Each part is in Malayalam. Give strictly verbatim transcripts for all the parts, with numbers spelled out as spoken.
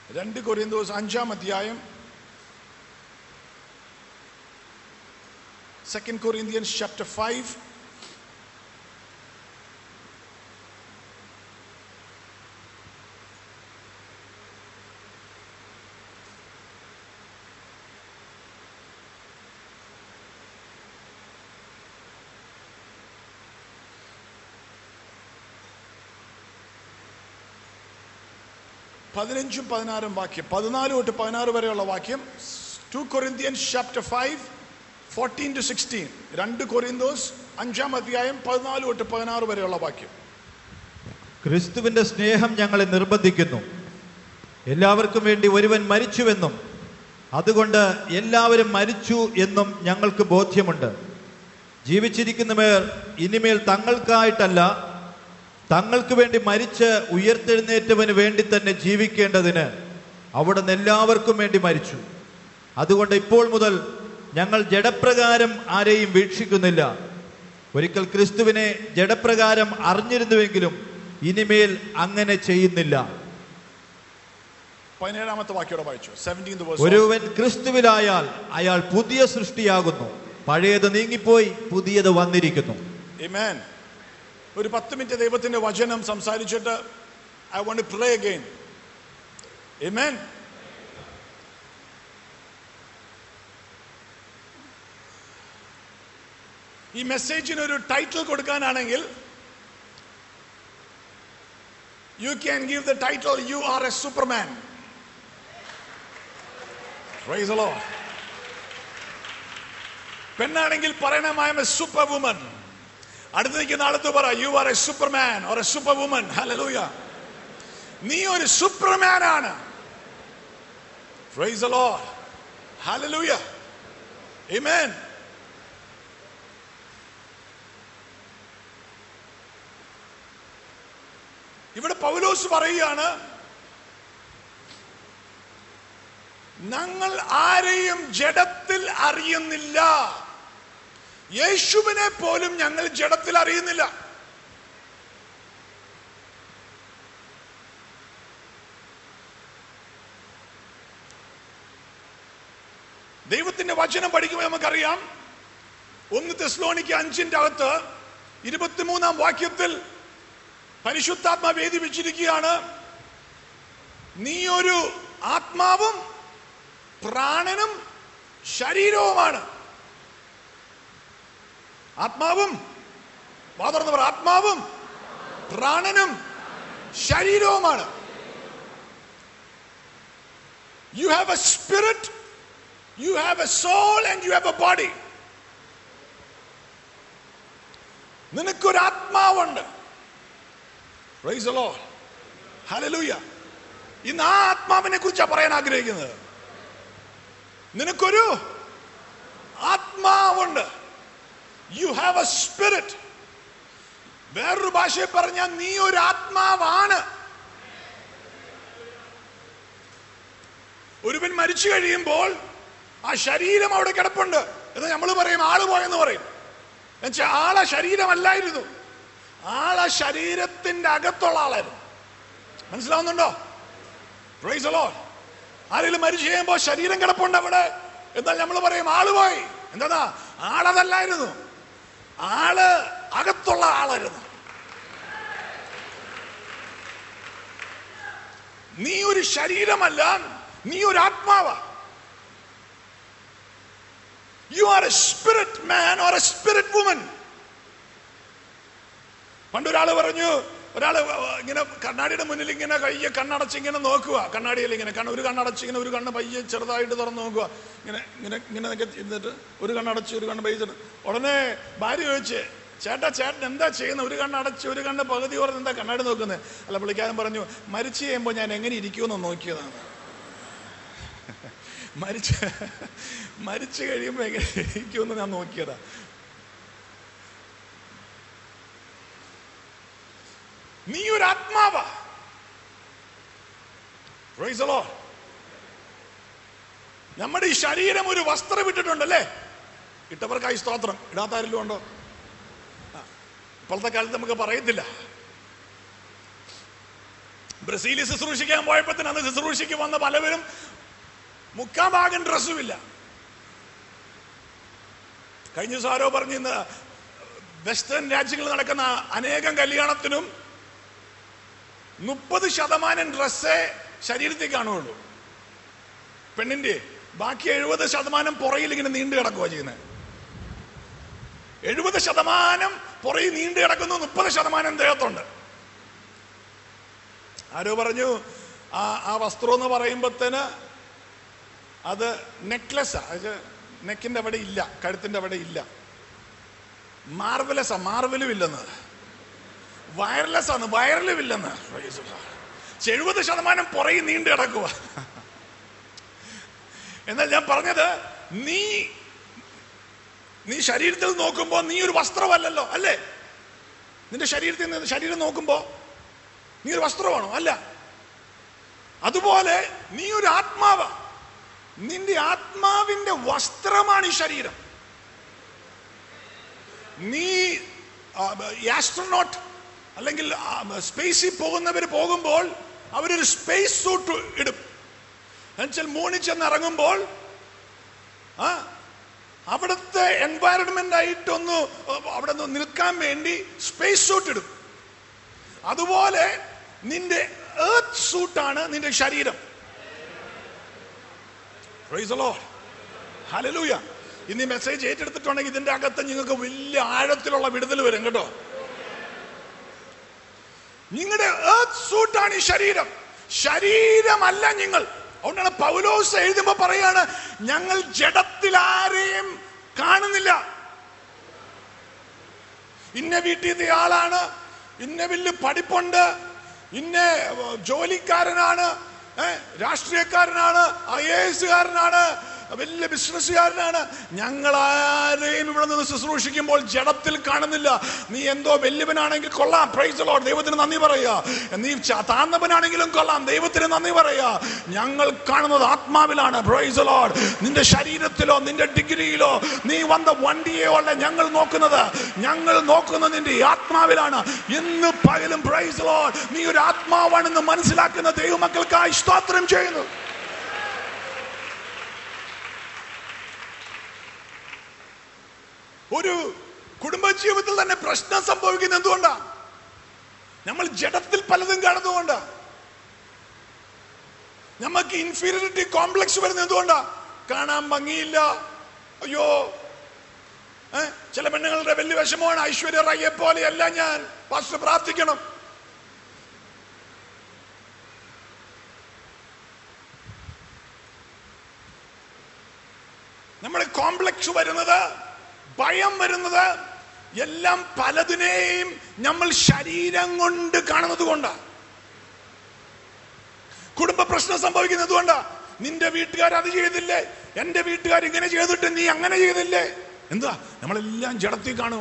രണ്ട് കൊരിന്തോസ് അഞ്ചാം അധ്യായം, Second Corinthians chapter five. പതിനഞ്ചും പതിനാറും വാക്യം, പതിനാല് തൊട്ട് പതിനാറ് വരെയുള്ള വാക്യം. Two Corinthians chapter five fourteen to sixteen. രണ്ട് കൊരിന്തോസ് അഞ്ചാം അധ്യായം പതിനാല് തൊട്ട് പതിനാറ് വരെയുള്ള വാക്യം. ക്രിസ്തുവിന്റെ സ്നേഹം ഞങ്ങളെ നിർബന്ധിക്കുന്നു. എല്ലാവർക്കും വേണ്ടി ഒരുവൻ മരിച്ചുവെന്നും അതുകൊണ്ട് എല്ലാവരും മരിച്ചു എന്നും ഞങ്ങൾക്ക് ബോധ്യമുണ്ട്. ജീവിച്ചിരിക്കുന്നവർ ഇനിമേൽ തങ്ങൾക്കായിട്ടല്ല, തങ്ങൾക്ക് വേണ്ടി മരിച്ച് ഉയർത്തെഴുന്നേറ്റവന് വേണ്ടി തന്നെ ജീവിക്കേണ്ടതിന് അവിടുന്ന് എല്ലാവർക്കും വേണ്ടി മരിച്ചു. അതുകൊണ്ട് ഇപ്പോൾ മുതൽ ഞങ്ങൾ ജഡപ്രകാരം ആരെയും വീക്ഷിക്കുന്നില്ല. ഒരിക്കൽ ക്രിസ്തുവിനെ ജഡപ്രകാരം അറിഞ്ഞിരുന്നുവെങ്കിലും ഇനിമേൽ അങ്ങനെ ചെയ്യുന്നില്ല. പതിനേഴാമത്തെ വാക്യം വായിച്ചു. ഒരുവൻ ക്രിസ്തുവിലായാൽ അയാൾ പുതിയ സൃഷ്ടിയാകുന്നു, പഴയത് നീങ്ങിപ്പോയി പുതിയത് വന്നിരിക്കുന്നു. ആമേൻ. ഒരു പത്ത് മിനിറ്റ് ദൈവത്തിന്റെ വചനം സംസാരിച്ചിട്ട് I want to pray again. Amen. ഈ മെസ്സേജിന് ഒരു ടൈറ്റിൽ കൊടുക്കാനാണെങ്കിൽ you can give the title you are a superman. Praise the Lord. പെണ്ണാണെങ്കിൽ പറയണം I am a superwoman. അടുത്ത് നിൽക്കുന്ന ആളത്ത് പറ you are a superman or a superwoman. Hallelujah. നീ ഒരു സൂപ്പർമാൻ ആണ്. Praise the Lord. Hallelujah. Amen. ഇവിടെ പൗലോസ് പറയുകയാണ്, ഞങ്ങൾ ആരെയും ജഡത്തിൽ അറിയുന്നില്ല. യേശുവിനെ പോലും ഞങ്ങൾ ജഡത്തിൽ അറിയുന്നില്ല. ദൈവത്തിന്റെ വചനം പഠിക്കുമ്പോൾ നമുക്കറിയാം, ഒന്ന് തെസ്സലോനിക്ക അഞ്ചിന്റെ അകത്ത് ഇരുപത്തിമൂന്നാം വാക്യത്തിൽ പരിശുദ്ധാത്മ വേദി വെച്ചിരിക്കുകയാണ്, നീ ഒരു ആത്മാവും പ്രാണനും ശരീരവുമാണ്. ആത്മാവും വാതർന്ന് പറ ആത്മാവും പ്രാണനും ശരീരവുമാണ്. You have a spirit, you have a soul and you have a body. നിനക്കൊരു ആത്മാവുണ്ട്. Praise the Lord. Hallelujah. ഇന്ന് ആ ആത്മാവിനെ കുറിച്ചാണ് പറയാൻ ആഗ്രഹിക്കുന്നത്. നിനക്കൊരു ആത്മാവുണ്ട്. You have a spirit. വേറൊരു ഭാഷയിൽ പറഞ്ഞാൽ നീ ഒരു ആത്മാവാണ്. ഒരുവൻ മരിച്ചു കഴിയുമ്പോൾ ആ ശരീരം അവിടെ കിടപ്പുണ്ട് എന്ന് നമ്മൾ പറയും, ആള് പോയെന്ന് പറയും. എന്നുവെച്ചാൽ ആളെ ശരീരമല്ലായിരുന്നു, ആളെ ശരീരത്തിന്റെ അകത്തുള്ള ആളായിരുന്നു. മനസ്സിലാവുന്നുണ്ടോ? Praise the Lord. ആരെങ്കിലും മരിച്ചു കഴിയുമ്പോൾ ശരീരം കിടപ്പുണ്ട് അവിടെ, എന്നാൽ നമ്മൾ പറയും ആള് പോയി. എന്താ? ആളതല്ലായിരുന്നു, ആള് അകത്തുള്ള ആളായിരുന്നു. നീ ഒരു ശരീരമല്ല, നീ ഒരു ആത്മാവാ. You are a spirit man or a spirit woman. പണ്ടൊരാള് പറഞ്ഞു, ഒരാള് ഇങ്ങനെ കണ്ണാടിയുടെ മുന്നിൽ ഇങ്ങനെ കയ്യെ കണ്ണടച്ച് ഇങ്ങനെ നോക്കുക, കണ്ണാടിയിൽ ഇങ്ങനെ കണ്ണ ഒരു കണ്ണടച്ച് ഇങ്ങനെ ഒരു കണ്ണ് പയ്യെ ചെറുതായിട്ട് തുറന്ന് നോക്കുക, ഇങ്ങനെ ഇങ്ങനെ ഇങ്ങനെ ഇരുന്നിട്ട് ഒരു കണ്ണടച്ച് ഒരു കണ്ണ് പയ്യെ. ഉടനെ ഭാര്യ ചോദിച്ച്, ചേട്ടാ ചേട്ടൻ എന്താ ചെയ്യുന്നത്? ഒരു കണ്ണടച്ച് ഒരു കണ്ണ് പകുതി ഓർന്ന് എന്താ കണ്ണാടി നോക്കുന്നത്? അല്ല, പുള്ളിക്കാരൻ പറഞ്ഞു, മരിച്ചു കഴിയുമ്പോൾ ഞാൻ എങ്ങനെ ഇരിക്കുമെന്ന് നോക്കിയതാണ്. മരിച്ച മരിച്ചു കഴിയുമ്പോൾ എങ്ങനെ ഇരിക്കുമെന്ന് ഞാൻ നോക്കിയതാ. നീ ഒരു ആത്മാവാ. Praise the Lord. നമ്മുടെ ഈ ശരീരം ഒരു വസ്ത്രം ഇട്ടിട്ടുണ്ടല്ലേ? ഇട്ടവർക്കായി സ്തോത്രം. ഇടാത്ത ആരെങ്കിലും ഉണ്ടോ? ഇപ്പോഴത്തെ കാലത്ത് നമുക്ക് പറയത്തില്ല. ബ്രസീലിൽ ശുശ്രൂഷിക്കാൻ പോയപ്പോഴത്തേന് അന്ന് ശുശ്രൂഷയ്ക്ക് വന്ന പലവരും മുക്കാൽ ഭാഗം ഡ്രസ്സുമില്ല. കഴിഞ്ഞ ദിവസം ആരോ പറഞ്ഞു, ഇന്ന് വെസ്റ്റേൺ രാജ്യങ്ങളിൽ നടക്കുന്ന അനേകം കല്യാണത്തിനും മുപ്പത് ശതമാനം ഡ്രസ്സേ ശരീരത്തിൽ കാണുള്ളൂ പെണ്ണിന്റെ, ബാക്കി എഴുപത് ശതമാനം പുറയിൽ ഇങ്ങനെ നീണ്ടു കിടക്കുക ചെയ്യുന്നത്. എഴുപത് ശതമാനം പുറയിൽ നീണ്ടു കിടക്കുന്നു, മുപ്പത് ശതമാനം ദേഹത്തുണ്ട്. ആരോ പറഞ്ഞു ആ ആ വസ്ത്രം എന്ന് പറയുമ്പോഴത്തേന് അത് നെക്ലസ്, അത് നെക്കിന്റെ അവിടെ ഇല്ല, കഴുത്തിന്റെ അവിടെ ഇല്ല, മാർവലസാ, മാർവലും ഇല്ലെന്ന്, വയർലെസ് ആണ്, വയറിലും ഇല്ലെന്ന്. എഴുപത് ശതമാനം പുറയിൽ നീണ്ടു കിടക്കുക. എന്നാൽ ഞാൻ പറഞ്ഞത്, നീ നീ ശരീരത്തിൽ നോക്കുമ്പോ നീ ഒരു വസ്ത്രമല്ലല്ലോ, അല്ലേ? നിന്റെ ശരീരത്തിൽ നിന്ന് ശരീരം നോക്കുമ്പോ നീ ഒരു വസ്ത്രമാണോ? അല്ല. അതുപോലെ നീ ഒരു ആത്മാവ. നിന്റെ ആത്മാവിന്റെ വസ്ത്രമാണ് ഈ ശരീരം. നീ ആസ്ട്രോനോട്ട് അല്ലെങ്കിൽ സ്പേസിൽ പോകുന്നവർ പോകുമ്പോൾ അവരൊരു സ്പേസ് സൂട്ട് ഇടും. എന്നുവെച്ചാൽ മൂണിൽ ചെന്ന് ഇറങ്ങുമ്പോൾ ആ അവിടുത്തെ എൻവയറൺമെന്റ് ആയിട്ടൊന്ന് അവിടെ നിന്ന് നിൽക്കാൻ വേണ്ടി സ്പേസ് സൂട്ട് ഇടും. അതുപോലെ നിന്റെ എർത്ത് സൂട്ടാണ് നിന്റെ ശരീരം. Praise the Lord, hallelujah. ഇന്ന് ഈ മെസ്സേജ് ഏറ്റെടുത്തിട്ടുണ്ടെങ്കിൽ ഇതിന്റെ അകത്ത് നിങ്ങൾക്ക് വലിയ ആഴത്തിലുള്ള വിടുതൽ വരും കേട്ടോ. നിങ്ങളുടെ എർത്ത് സൂട്ടാണ് ഈ ശരീരം, ശരീരമല്ല നിങ്ങൾ. അതുകൊണ്ടാണ് പൗലോസ് എഴുതുമ്പോ പറയാണ്, ഞങ്ങൾ ജഡത്തിൽ ആരെയും കാണുന്നില്ല. ഇന്ന വീട്ടിൽ ആളാണ്, ഇന്ന വലിയ പഠിപ്പുണ്ട്, ഇന്ന ജോലിക്കാരനാണ്, രാഷ്ട്രീയക്കാരനാണ്, ഐ എ എസുകാരനാണ്, വലിയ ബിസിനസ്സുകാരനാണ്. ഞങ്ങൾ ആരെയും ഇവിടെ നിന്ന് ശുശ്രൂഷിക്കുമ്പോൾ ജഡത്തിൽ കാണുന്നില്ല. നീ എന്തോ വലിയവനാണെങ്കിൽ കൊള്ളാം, പ്രൈസ് ദി ലോർഡ്, ദൈവത്തിന് നന്ദി പറയുക. നീ താഴ്ന്നവനാണെങ്കിലും കൊള്ളാം, ദൈവത്തിന് നന്ദി പറയുക. ഞങ്ങൾ കാണുന്നത് ആത്മാവിലാണ്, പ്രൈസ് ദി ലോർഡ്. നിന്റെ ശരീരത്തിലോ നിന്റെ ഡിഗ്രിയിലോ നീ വന്ന വണ്ടിയോ അല്ല ഞങ്ങൾ നോക്കുന്നത്. ഞങ്ങൾ നോക്കുന്നത് നിന്റെ ആത്മാവിലാണ്. ഇന്ന് പകലും പ്രൈസ് ദി ലോർഡ് നീ ഒരു ആത്മാവാണെന്ന് മനസ്സിലാക്കുന്ന ദൈവമക്കൾക്കായി സ്തോത്രം ചെയ്യുന്നു. ഒരു കുടുംബജീവിതത്തിൽ തന്നെ പ്രശ്നം സംഭവിക്കുന്നത് എന്തുകൊണ്ടാ? നമ്മൾ ജഡത്തിൽ പലതും കാണുന്നതുകൊണ്ടാ. നമുക്ക് ഇൻഫീരിയോറിറ്റി കോംപ്ലക്സ് വരുന്നത് എന്തുകൊണ്ടാ? കാണാൻ ഭംഗിയില്ല, അയ്യോ. ഏഹ് ചില പെണ്ണുങ്ങളുടെ വലിയ വിഷമമാണ്, ഐശ്വര്യ റായിയെ പോലെയല്ല ഞാൻ, പാസ്റ്റർ പ്രാർത്ഥിക്കണം. നമ്മുടെ കോംപ്ലക്സ് വരുന്നത്, ഭയം വരുന്നത് എല്ലാം പലതിനെയും നമ്മൾ ശരീരം കൊണ്ട് കാണുന്നത് കൊണ്ടാണ്. കുടുംബ പ്രശ്നം സംഭവിക്കുന്നത് കൊണ്ടാ. നിന്റെ വീട്ടുകാർ അത് ചെയ്തില്ലേ, എന്റെ വീട്ടുകാർ ഇങ്ങനെ ചെയ്തിട്ട് നീ അങ്ങനെ ചെയ്തില്ലേ. എന്താ? നമ്മളെല്ലാം ജഡത്തിൽ കാണുക.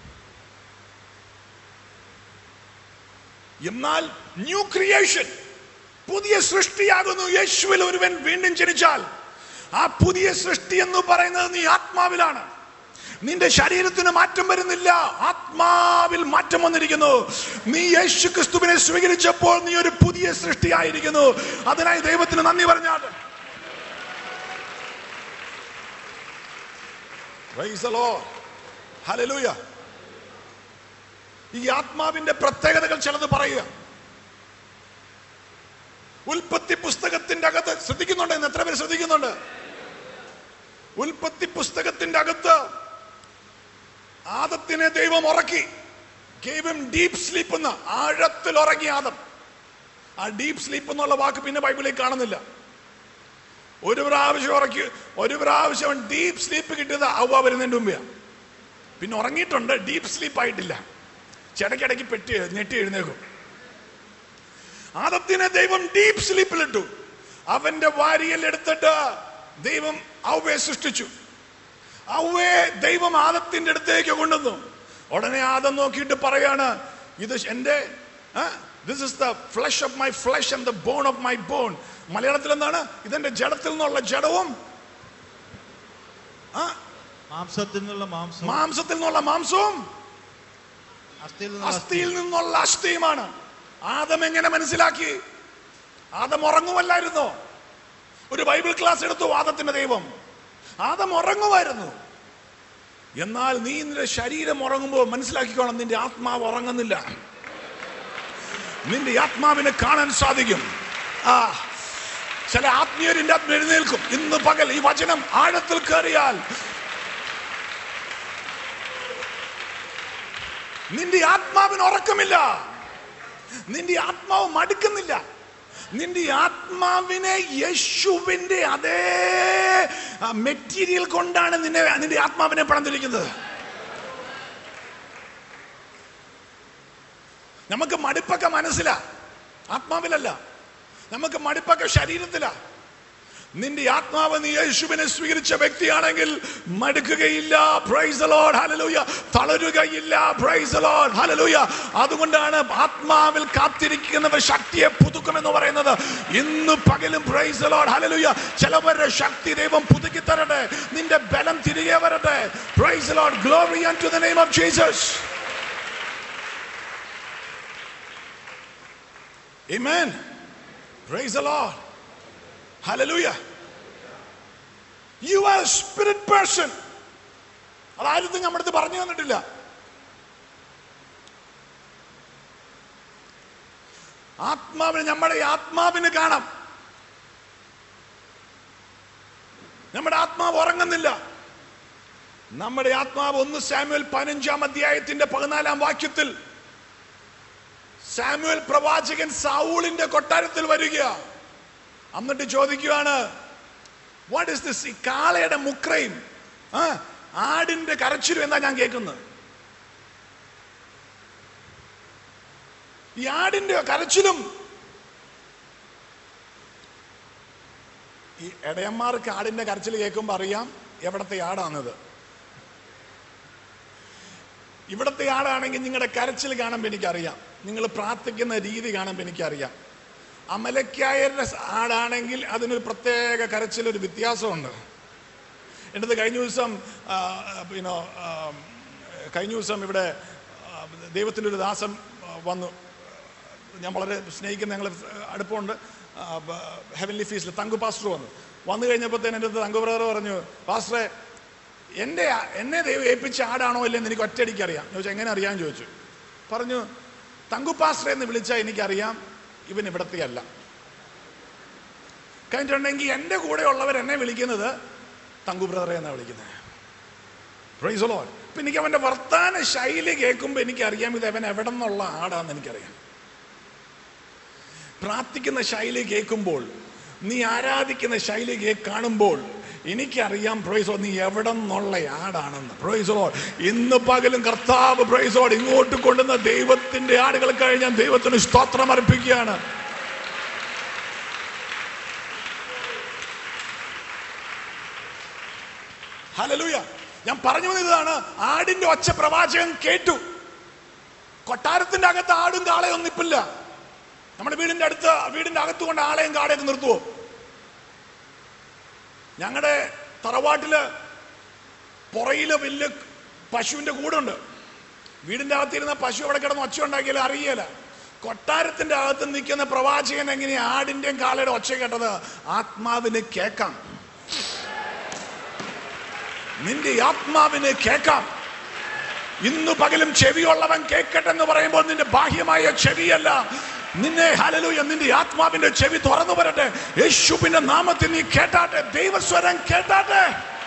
എന്നാൽ ന്യൂ ക്രിയേഷൻ, പുതിയ സൃഷ്ടിയാകുന്നു യേശുവിൽ ഒരുവൻ വീണ്ടും ജനിച്ചാൽ. ആ പുതിയ സൃഷ്ടി എന്ന് പറയുന്നത് നീ ആത്മാവിലാണ്. നിന്റെ ശരീരത്തിന് മാറ്റം വരുന്നില്ല, ആത്മാവിൽ മാറ്റം വന്നിരിക്കുന്നു. നീ യേശു ക്രിസ്തുവിനെ സ്വീകരിച്ചപ്പോൾ നീ ഒരു പുതിയ സൃഷ്ടിയായിരിക്കുന്നു. അതിനായി ദൈവത്തിന് നന്ദി പറഞ്ഞാട്ടെ. Praise the Lord, hallelujah. ഈ ആത്മാവിന്റെ പ്രത്യേകതകൾ ചിലത് പറയുക. ഉൽപ്പത്തി പുസ്തകത്തിന്റെ അകത്ത് ശ്രദ്ധിക്കുന്നുണ്ട്? എത്ര പേര് ശ്രദ്ധിക്കുന്നുണ്ട്? ഉൽപ്പത്തി പുസ്തകത്തിന്റെ അകത്ത് ആദത്തിനെ ദൈവം ഉറക്കി, gave him deep sleep എന്ന്, ആഴത്തിൽ ഉറങ്ങി ആദം. ആ ഡീപ് സ്ലീപ്പ് എന്നുള്ള വാക്ക് പിന്നെ ബൈബിളിൽ കാണുന്നില്ല. ഒരു പ്രാവശ്യം ഉറക്കി, ഒരു പ്രാവശ്യം ഡീപ് സ്ലീപ്പ് കിട്ടിയത് ഹവ്വ വരുന്നതിന്റെ മുമ്പേ. പിന്നെ ഉറങ്ങിയിട്ടുണ്ട്, ഡീപ് സ്ലീപ്പ് ആയിട്ടില്ല. ചിടക്കിടയ്ക്ക് പെട്ടി ഞെട്ടി എഴുന്നേക്കും. ആദത്തിനെ ദൈവം ഡീപ് സ്ലീപ്പിലിട്ടു. അവന്റെ വാരിയിൽ എടുത്തിട്ട് ദൈവം ഹവ്വയെ സൃഷ്ടിച്ചു. ഹവ്വയെ ദൈവം ആദത്തിന്റെ അടുത്തേക്ക് കൊണ്ടുവന്നു. ഉടനെ ആദം നോക്കിയിട്ട് പറയാണ്, ഇത് എന്റെ this is the flush of my flush and the bone of my bone. മലയാളത്തിൽ എന്താണ്? ഇതെന്റെ ജഡത്തിൽ നിന്നുള്ള ജഡവും മാംസത്തിൽ നിന്നുള്ള മാംസവും മാംസത്തിൽ നിന്നുള്ള മാംസവും അസ്ഥിയിൽ നിന്നുള്ള അസ്ഥിയുമാണ്. ആദം എങ്ങനെ മനസ്സിലാക്കി? ആദം ഉറങ്ങുമല്ലായിരുന്നോ? ഒരു ബൈബിൾ ക്ലാസ് എടുത്തു ആദത്തിന്റെ ദൈവം. ആദം ഉറങ്ങുമായിരുന്നു. എന്നാൽ നീ നിന്റെ ശരീരം ഉറങ്ങുമ്പോൾ മനസ്സിലാക്കിക്കോണം, നിന്റെ ആത്മാവ് ഉറങ്ങുന്നില്ല. നിന്റെ ആത്മാവിനെ കാണാൻ സാധിക്കും. ആ ചില ആത്മീയരിന്റെ ആത്മ എഴുന്നേൽക്കും. ഇന്ന് പകൽ ഈ വചനം ആഴത്തിൽ കയറിയാൽ നിന്റെ ആത്മാവിന് ഉറക്കമില്ല, നിന്റെ ആത്മാവ് മടുക്കുന്നില്ല. നിന്റെ ആത്മാവിനെ യേശുവിന്റെ അതേ മെറ്റീരിയൽ കൊണ്ടാണ് നിന്നെ നിന്റെ ആത്മാവിനെ പണിതിരിക്കുന്നത്. നമുക്ക് മടുപ്പൊക്കെ മനസ്സിലാ, ആത്മാവിലല്ല. നമുക്ക് മടുപ്പൊക്കെ ശരീരത്തിലാ. നിന്റെ ആത്മാവ് നീ യേശുവിനെ സ്വീകരിച്ച വ്യക്തിയാണെങ്കിൽ മടുക്കുകയില്ല. Praise the Lord, hallelujah. തളരുകയില്ല. Praise the Lord, hallelujah. അതുകൊണ്ടാണ് ആത്മാവിൽ കാത്തിരിക്കുന്നവർ ശക്തിയെ പുതുക്കുമെന്ന് പറയുന്നത്. ഇന്ന് പകലും പ്രൈസ് ദി ലോർഡ്, ഹല്ലേലൂയ. ചിലവരുടെ ശക്തി ദൈവം പുതുക്കി തരട്ടെ. നിന്റെ ബലം തിരികെ വരട്ടെ. Praise the Lord, glory unto the name of Jesus. Amen. Praise the Lord, hallelujah. You are a spirit person. അതാരും നമ്മുടെ അടുത്ത് പറഞ്ഞു തന്നിട്ടില്ല. ആത്മാവിന്, നമ്മുടെ ആത്മാവിന് കാണാം. നമ്മുടെ ആത്മാവ് ഉറങ്ങുന്നില്ല. നമ്മുടെ ആത്മാവ് ഒന്ന് സാമുവേൽ പതിനഞ്ചാം അധ്യായത്തിന്റെ പതിനാലാം വാക്യത്തിൽ സാമുവേൽ പ്രവാചകൻ സൗളിന്റെ കൊട്ടാരത്തിൽ വരിക. എന്നിട്ട് ചോദിക്കുകയാണ്, വാട്ട് ഇസ് ദിസ്? ഈ കാളയുടെ മുക്രയും ആടിന്റെ കരച്ചിലും എന്താ ഞാൻ കേൾക്കുന്നത്? ഈ ആടിന്റെ കരച്ചിലും, ഈ ഇടയന്മാർക്ക് ആടിന്റെ കരച്ചിൽ കേൾക്കുമ്പോ അറിയാം എവിടത്തെ ആടാണത്. ഇവിടത്തെ ആടാണെങ്കിൽ നിങ്ങളുടെ കരച്ചിൽ കാണുമ്പോൾ എനിക്കറിയാം, നിങ്ങൾ പ്രാർത്ഥിക്കുന്ന രീതി കാണുമ്പോൾ എനിക്കറിയാം. അമലക്കായരുടെ ആടാണെങ്കിൽ അതിനൊരു പ്രത്യേക കരച്ചിലൊരു വ്യത്യാസമുണ്ട്. എൻ്റെ കഴിഞ്ഞ ദിവസം പിന്നെ കഴിഞ്ഞ ദിവസം ഇവിടെ ദൈവത്തിൻ്റെ ഒരു ദാസൻ വന്നു. ഞാൻ വളരെ സ്നേഹിക്കുന്ന, ഞങ്ങൾ അടുപ്പമുണ്ട്. ഹെവൻലി ഫീസിൽ തങ്കു പാസ്റ്റർ വന്നു. വന്നു കഴിഞ്ഞപ്പോഴത്തേന് എൻ്റെ അടുത്ത് തങ്കു ബ്രദർ പറഞ്ഞു, പാസ്റ്ററെ എൻ്റെ എന്നെ ദൈവം ഏൽപ്പിച്ച ആടാണോ ഇല്ലെന്ന് എനിക്ക് ഒറ്റയടിക്ക് അറിയാം. ചോദിച്ചാൽ എങ്ങനെ അറിയാമെന്ന് ചോദിച്ചു. പറഞ്ഞു, തങ്കു പാസ്റ്ററെ എന്ന് വിളിച്ചാൽ എനിക്കറിയാം ഇവൻ ഇവിടത്തെ അല്ല. കഴിഞ്ഞിട്ടുണ്ടെങ്കിൽ എൻ്റെ കൂടെ ഉള്ളവർ എന്നെ വിളിക്കുന്നത് തങ്കു ബ്രദറെ എന്നാണ് വിളിക്കുന്നത്. Praise the Lord. ഇപ്പം എനിക്ക് അവൻ്റെ വർത്താന ശൈലി കേൾക്കുമ്പോൾ എനിക്കറിയാം ഇത് അവൻ എവിടെ നിന്നുള്ള ആടാന്ന് എനിക്കറിയാം. പ്രാർത്ഥിക്കുന്ന ശൈലി കേൾക്കുമ്പോൾ, നീ ആരാധിക്കുന്ന ശൈലി കാണുമ്പോൾ എനിക്കറിയാം പ്രൈസ് ലോർഡ് നീ എവിടെ നിന്നുള്ള ആടാണെന്ന്. Praise Lord. ഇന്ന് പകലും കർത്താവ് പ്രൈസ് ലോർഡ് ഇങ്ങോട്ട് കൊണ്ടുവന്ന ദൈവത്തിന്റെ ആടുകൾ കഴിഞ്ഞാൽ ദൈവത്തിന് സ്തോത്രം അർപ്പിക്കുകയാണ്. ഹല്ലേലൂയ. ഞാൻ പറഞ്ഞു വന്നതാണ്, ആടിന്റെ ഒച്ച പ്രവാചകൻ കേട്ടു. കൊട്ടാരത്തിന്റെ അകത്ത് ആടും കാളയും ഒന്നും ഇപ്പില്ല. നമ്മുടെ വീടിന്റെ അടുത്ത് വീടിന്റെ അകത്ത് കൊണ്ട് ആളെയും കാളയൊക്കെ നിർത്തുവോ? ഞങ്ങളുടെ തറവാട്ടില് പുറയില് വലിയ പശുവിന്റെ കൂടുണ്ട്. വീടിന്റെ അകത്തിരുന്ന പശു അവിടെ കിടന്ന് ഒച്ച ഉണ്ടാക്കിയാലും അറിയല. കൊട്ടാരത്തിന്റെ അകത്ത് നിൽക്കുന്ന പ്രവാചകൻ എങ്ങനെയാ ആടിന്റെയും കാളയുടെ ഒച്ച കേട്ടത്? ആത്മാവിന് കേൾക്കാം. നിന്റെ ആത്മാവിന് കേൾക്കാം. ഇന്നു പകലും ചെവിയുള്ളവൻ കേൾക്കട്ടെ എന്ന് പറയുമ്പോൾ നിന്റെ ബാഹ്യമായ ചെവിയല്ല, നിന്നെ ഹല്ലേലൂയ നിന്റെ ആത്മാവിന്റെ ചെവി തുറന്നു വരട്ടെ. യേശുവിന്റെ നാമത്തിൽ നീ കേട്ടാട്ടെ, ദൈവസ്വരം കേട്ടാട്ടെ.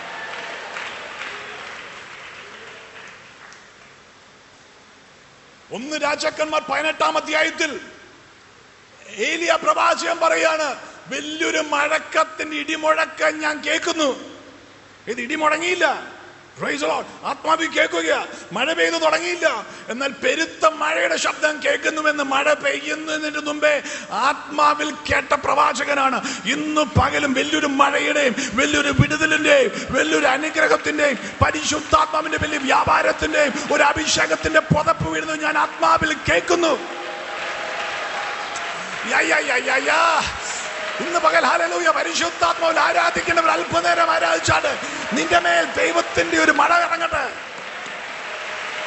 ഒന്ന് രാജാക്കന്മാർ പതിനെട്ടാം അധ്യായത്തിൽ ഏലിയ പ്രവാചകൻ പറയാണ്, വലിയൊരു മഴക്കത്തിന്റെ ഇടിമുഴക്കം ഞാൻ കേൾക്കുന്നു. ഇത് ഇടി മുടങ്ങിയില്ല, ആത്മാവിൽ കേൾക്കുക. മഴ പെയ്തു തുടങ്ങിയില്ല, എന്നാൽ പെരുത്ത മഴയുടെ ശബ്ദം കേൾക്കുന്നുവെന്ന് മഴ പെയ്യുന്നതിന് മുമ്പേ ആത്മാവിൽ കേട്ട പ്രവാചകനാണ്. ഇന്ന് പകലും വലിയൊരു മഴയുടെയും വലിയൊരു വിടുതലിന്റെയും വലിയൊരു അനുഗ്രഹത്തിന്റെയും പരിശുദ്ധാത്മാവിന്റെ വലിയ വ്യാപാരത്തിന്റെയും ഒരു അഭിഷേകത്തിന്റെ പുതപ്പ് വീഴുന്നത് ഞാൻ ആത്മാവിൽ കേൾക്കുന്നു. ഇന്ന് പകൽ ഹല്ലേലൂയ പരിശുദ്ധാത്മാവിൽ ആരാധിക്കുന്നവർ അല്പനേരം ആരാധിച്ചാട്ട് നിന്റെ മേൽ ദൈവത്തിന്റെ ഒരു മഴ ഇറങ്ങട്ടെ.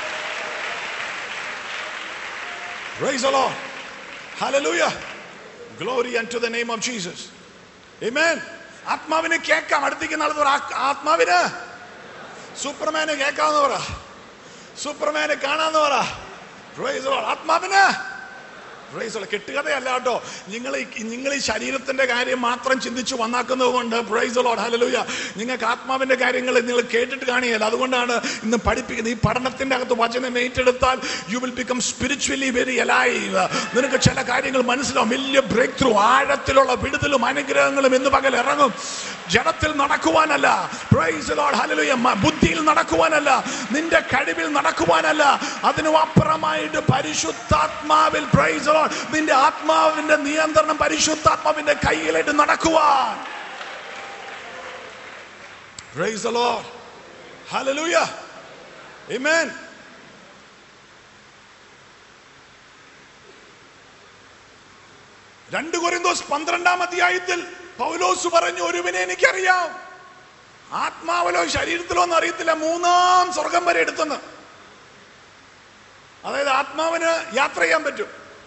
Praise the Lord. Hallelujah. Glory unto the name of Jesus. Amen. ആത്മാവിനെ കേൾക്കാം. അടുത്തേക്ക് ആൾ പറ, ആത്മാവിന് സൂപ്പർമാനെ കേൾക്കാന്ന് പറ, സൂപ്പർമാനെ കാണാന്ന് പറ. Praise the Lord. ആത്മാവിന് പ്രൈസ് ദി ലോർഡ്. കെട്ടുകഥയല്ല കേട്ടോ. നിങ്ങൾ നിങ്ങൾ ഈ ശരീരത്തിന്റെ കാര്യം മാത്രം ചിന്തിച്ചു വന്നാക്കുന്നത് കൊണ്ട് പ്രൈസ് ദി ലോർഡ് ഹല്ലേലൂയ നിങ്ങൾക്ക് ആത്മാവിന്റെ കാര്യങ്ങൾ നിങ്ങൾ കേട്ടിട്ട് കാണുകയില്ല. അതുകൊണ്ടാണ് ഇന്ന് പഠിപ്പിക്കുന്നത്. ഈ പഠനത്തിന്റെ അകത്ത് വചനം ഏറ്റെടുത്താൽ you will become spiritually very alive. നിനക്ക് ചില കാര്യങ്ങൾ മനസ്സിലാവും. വലിയ ബ്രേക്ക് ത്രൂ, ആഴത്തിലുള്ള വിടുതലും അനുഗ്രഹങ്ങളും ഇന്ന് പകൽ ഇറങ്ങും. ജഡത്തിൽ നടക്കുവാനല്ല, പ്രൈസ് ദി ലോർഡ് ഹല്ലേലൂയ, ബുദ്ധിയിൽ നടക്കുവാനല്ല, നിന്റെ കഴിവിൽ നടക്കുവാനല്ല, അതിനും അപ്പുറമായിട്ട് പരിശുദ്ധാത്മാവിൽ പ്രൈസ് ദി ലോർഡ് നിന്റെ ആത്മാവിന്റെ നിയന്ത്രണം പരിശുദ്ധാത്മാവിന്റെ കയ്യിലായിട്ട് നടക്കുവാൻ. Praise the Lord hallelujah amen. രണ്ട് കൊരിന്തോസ് പന്ത്രണ്ടാം അധ്യായത്തിൽ പൗലോസ് പറഞ്ഞു, ഒരുവനെ എനിക്കറിയാം, ആത്മാവിലോ ശരീരത്തിലോ ഒന്നും അറിയത്തില്ല, മൂന്നാം സ്വർഗം വരെ എടുത്തെന്ന്. അതായത് ആത്മാവിന് യാത്ര ചെയ്യാൻ പറ്റും.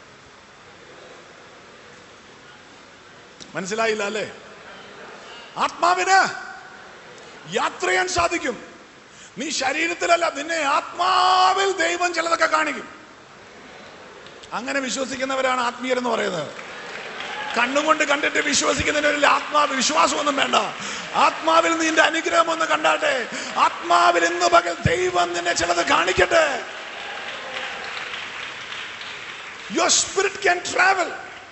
മനസ്സിലായില്ല അല്ലേ? ആത്മാവിന് യാത്ര ചെയ്യാൻ സാധിക്കും. നീ ശരീരത്തിലല്ല, നിന്നെ ആത്മാവിൽ ദൈവം ചിലതൊക്കെ കാണിക്കും. അങ്ങനെ വിശ്വസിക്കുന്നവരാണ് ആത്മീയരെന്ന് പറയുന്നത്. കണ്ണുകൊണ്ട് കണ്ടിട്ട് വിശ്വസിക്കുന്നതിന് ആത്മാവ് വിശ്വാസമൊന്നും വേണ്ട. ആത്മാവിൽ നിന്റെ അനുഗ്രഹം ഒന്ന് കണ്ടാട്ടെ. ആത്മാവിൽ ഇന്ന് പകൽ ദൈവം നിന്നെ ചിലത് കാണിക്കട്ടെ. Your spirit can travel.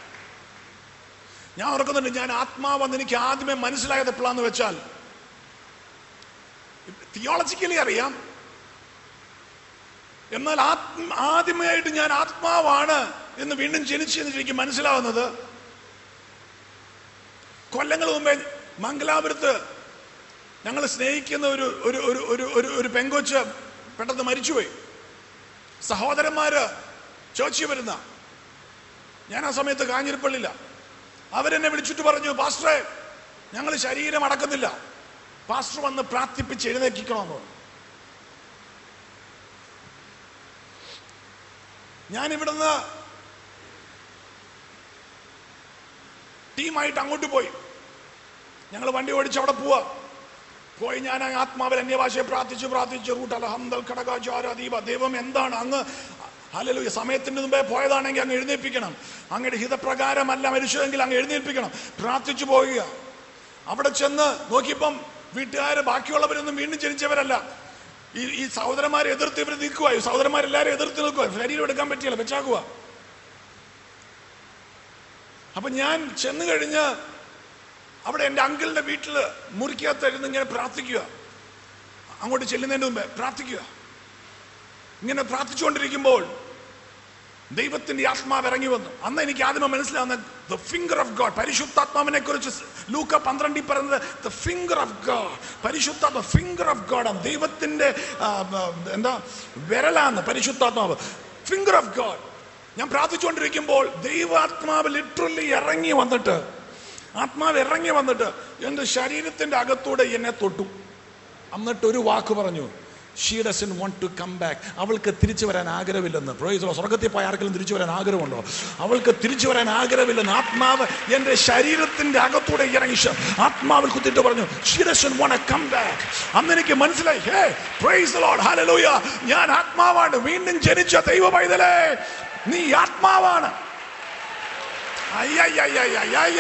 ഞാൻ ഓർക്കുന്നുണ്ട്, ഞാൻ ആത്മാവെന്ന് എനിക്ക് ആദ്യമേ മനസ്സിലായത് എപ്പോഴാന്ന് വെച്ചാൽ, തിയോളജിക്കലി അറിയാം, എന്നാൽ ആദ്യമായിട്ട് ഞാൻ ആത്മാവാണ് എന്ന് വീണ്ടും ജനിച്ചെന്ന് എനിക്ക് മനസ്സിലാവുന്നത് കൊല്ലങ്ങൾ മുമ്പേ മംഗലാപുരത്ത് ഞങ്ങൾ സ്നേഹിക്കുന്ന ഒരു ഒരു ഒരു ഒരു ഒരു പെങ്കൊച്ച് പെട്ടെന്ന് മരിച്ചുപോയി. സഹോദരന്മാര് ചേർച്ചിൽ വരുന്ന, ഞാൻ ആ സമയത്ത് കാഞ്ഞിരപ്പള്ളിയില്ല. അവരെന്നെ വിളിച്ചിട്ട് പറഞ്ഞു, പാസ്റ്ററെ ഞങ്ങൾ ശരീരം അടക്കുന്നില്ല, പാസ്റ്റർ വന്ന് പ്രാർത്ഥിപ്പിച്ച് എഴുന്നേൽക്കണമെന്ന് പറഞ്ഞു. ഞാനിവിടുന്ന് ടീമായിട്ട് അങ്ങോട്ട് പോയി. ഞങ്ങൾ വണ്ടി ഓടിച്ച് അവിടെ പോവാ. പോയി ഞാൻ ആത്മാവിൽ അന്യഭാഷയെ പ്രാർത്ഥിച്ചു പ്രാർത്ഥിച്ചു റൂട്ട് അലഹംദൽ ഘടകാചാരീപ. ദൈവം എന്താണ് അങ്ങ് ഹല്ലേലൂയ, സമയത്തിന് മുമ്പേ പോയതാണെങ്കിൽ അങ്ങ് എഴുന്നേൽപ്പിക്കണം, അങ്ങയുടെ ഹിതപ്രകാരമല്ല മരിച്ചതെങ്കിൽ അങ്ങ് എഴുന്നേൽപ്പിക്കണം. പ്രാർത്ഥിച്ചു പോവുക. അവിടെ ചെന്ന് നോക്കിയപ്പം വീട്ടുകാര് ബാക്കിയുള്ളവരൊന്നും വീണ്ടും ജനിച്ചവരല്ല. ഈ ഈ സഹോദരന്മാരെ എതിർത്ത് ഇവർ നിൽക്കുക. സഹോദരന്മാരെല്ലാവരും എതിർത്ത് നിൽക്കുക. ശരീരം എടുക്കാൻ പറ്റിയല്ല, വെച്ചാക്കുക. അപ്പൊ ഞാൻ ചെന്ന് കഴിഞ്ഞ് അവിടെ എൻ്റെ അങ്കിളിന്റെ വീട്ടില് മുറിക്കകത്തായിരുന്നു ഇങ്ങനെ പ്രാർത്ഥിക്കുക. അങ്ങോട്ട് ചെല്ലുന്നതിന് മുമ്പേ പ്രാർത്ഥിക്കുക. ഇങ്ങനെ പ്രാർത്ഥിച്ചുകൊണ്ടിരിക്കുമ്പോൾ ദൈവത്തിന്റെ ആത്മാവ് ഇറങ്ങി വന്നു. അന്ന് എനിക്ക് ആദ്യമേ മനസ്സിലാവുന്ന ദ ഫിംഗർ ഓഫ് ഗോഡ്, പരിശുദ്ധാത്മാവിനെ കുറിച്ച് ലൂക്ക പന്ത്രണ്ടിൽ പറയുന്നത് ദ ഫിംഗർ ഓഫ് ഗോഡ്, പരിശുദ്ധാത്മ ഫിംഗർ ഓഫ് ഗോഡ് ആണ്. ദൈവത്തിന്റെ എന്താ വിരലാന്ന് പരിശുദ്ധാത്മാവ്, ഫിംഗർ ഓഫ് ഗോഡ്. ഞാൻ പ്രാർത്ഥിച്ചുകൊണ്ടിരിക്കുമ്പോൾ ദൈവാത്മാവ് ലിറ്ററലി ഇറങ്ങി വന്നിട്ട് ആത്മാവ് ഇറങ്ങി വന്നിട്ട് എൻ്റെ ശരീരത്തിന്റെ അകത്തൂടെ എന്നെ തൊട്ടു. എന്നിട്ട് ഒരു വാക്ക് പറഞ്ഞു, she doesn't want to come back. അവൾക്ക് തിരിച്ചു വരാൻ ആഗ്രഹമില്ലെന്ന്. Praise the. സ്വർഗ്ഗത്തിൽ പോയ ആർക്കെങ്കിലും തിരിച്ചു വരാൻ ആഗ്രഹമുണ്ടോ? അവൾക്ക് തിരിച്ചു വരാൻ ആഗ്രഹമില്ലെന്ന് ആത്മാവ് എൻ്റെ ശരീരത്തിന്റെ അകത്തൂടെ ഇറങ്ങി ആത്മാവിൽ കുത്തിട്ട് പറഞ്ഞു, she doesn't want to come back. അന്ന് എനിക്ക് മനസ്സിലായി, hey praise the Lord hallelujah, ഞാൻ ആത്മാവാണ്, വീണ്ടും ജനിച്ച ദൈവ പൈതലേ, നീ ആത്മാവാണ്. അയ്യയ്യയ്യയ്യയ്യ.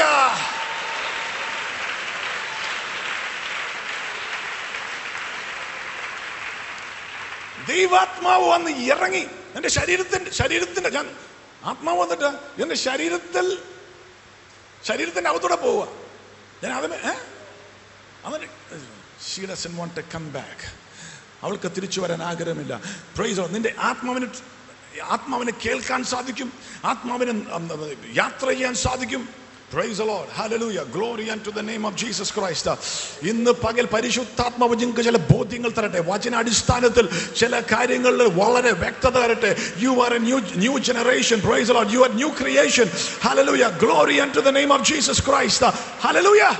ദൈവാത്മാവ് വന്ന് ഇറങ്ങി എന്റെ ശരീരത്തിന്റെ ശരീരത്തിന്റെ ഞാൻ ആത്മാവ് വന്നിട്ട് എന്റെ ശരീരത്തിൽ ശരീരത്തിന്റെ അകത്തൂടെ പോവുക. ഞാൻ അതിന് അവന് she doesn't want to come back. അവൾക്ക് തിരിച്ചു വരാൻ ആഗ്രഹമില്ല. Praise the Lord. നിന്റെ ആത്മാവിന് ആത്മാവിനെ കേൾക്കാൻ സാധിക്കും, ആത്മാവിനെ യാത്ര ചെയ്യാൻ സാധിക്കും. Praise the Lord. Hallelujah. Glory unto the name of Jesus Christ. ഇന്ന് പകൽ പരിശുദ്ധാത്മാവ് നിങ്ങൾക്ക് ചില ബോധ്യങ്ങൾ തരട്ടെ, വചന അടിസ്ഥാനത്തിൽ ചില കാര്യങ്ങളിൽ വളരെ വ്യക്തത തരട്ടെ. You are a new new generation. Praise the Lord. You are new creation. Hallelujah. Glory unto the name of Jesus Christ. Hallelujah.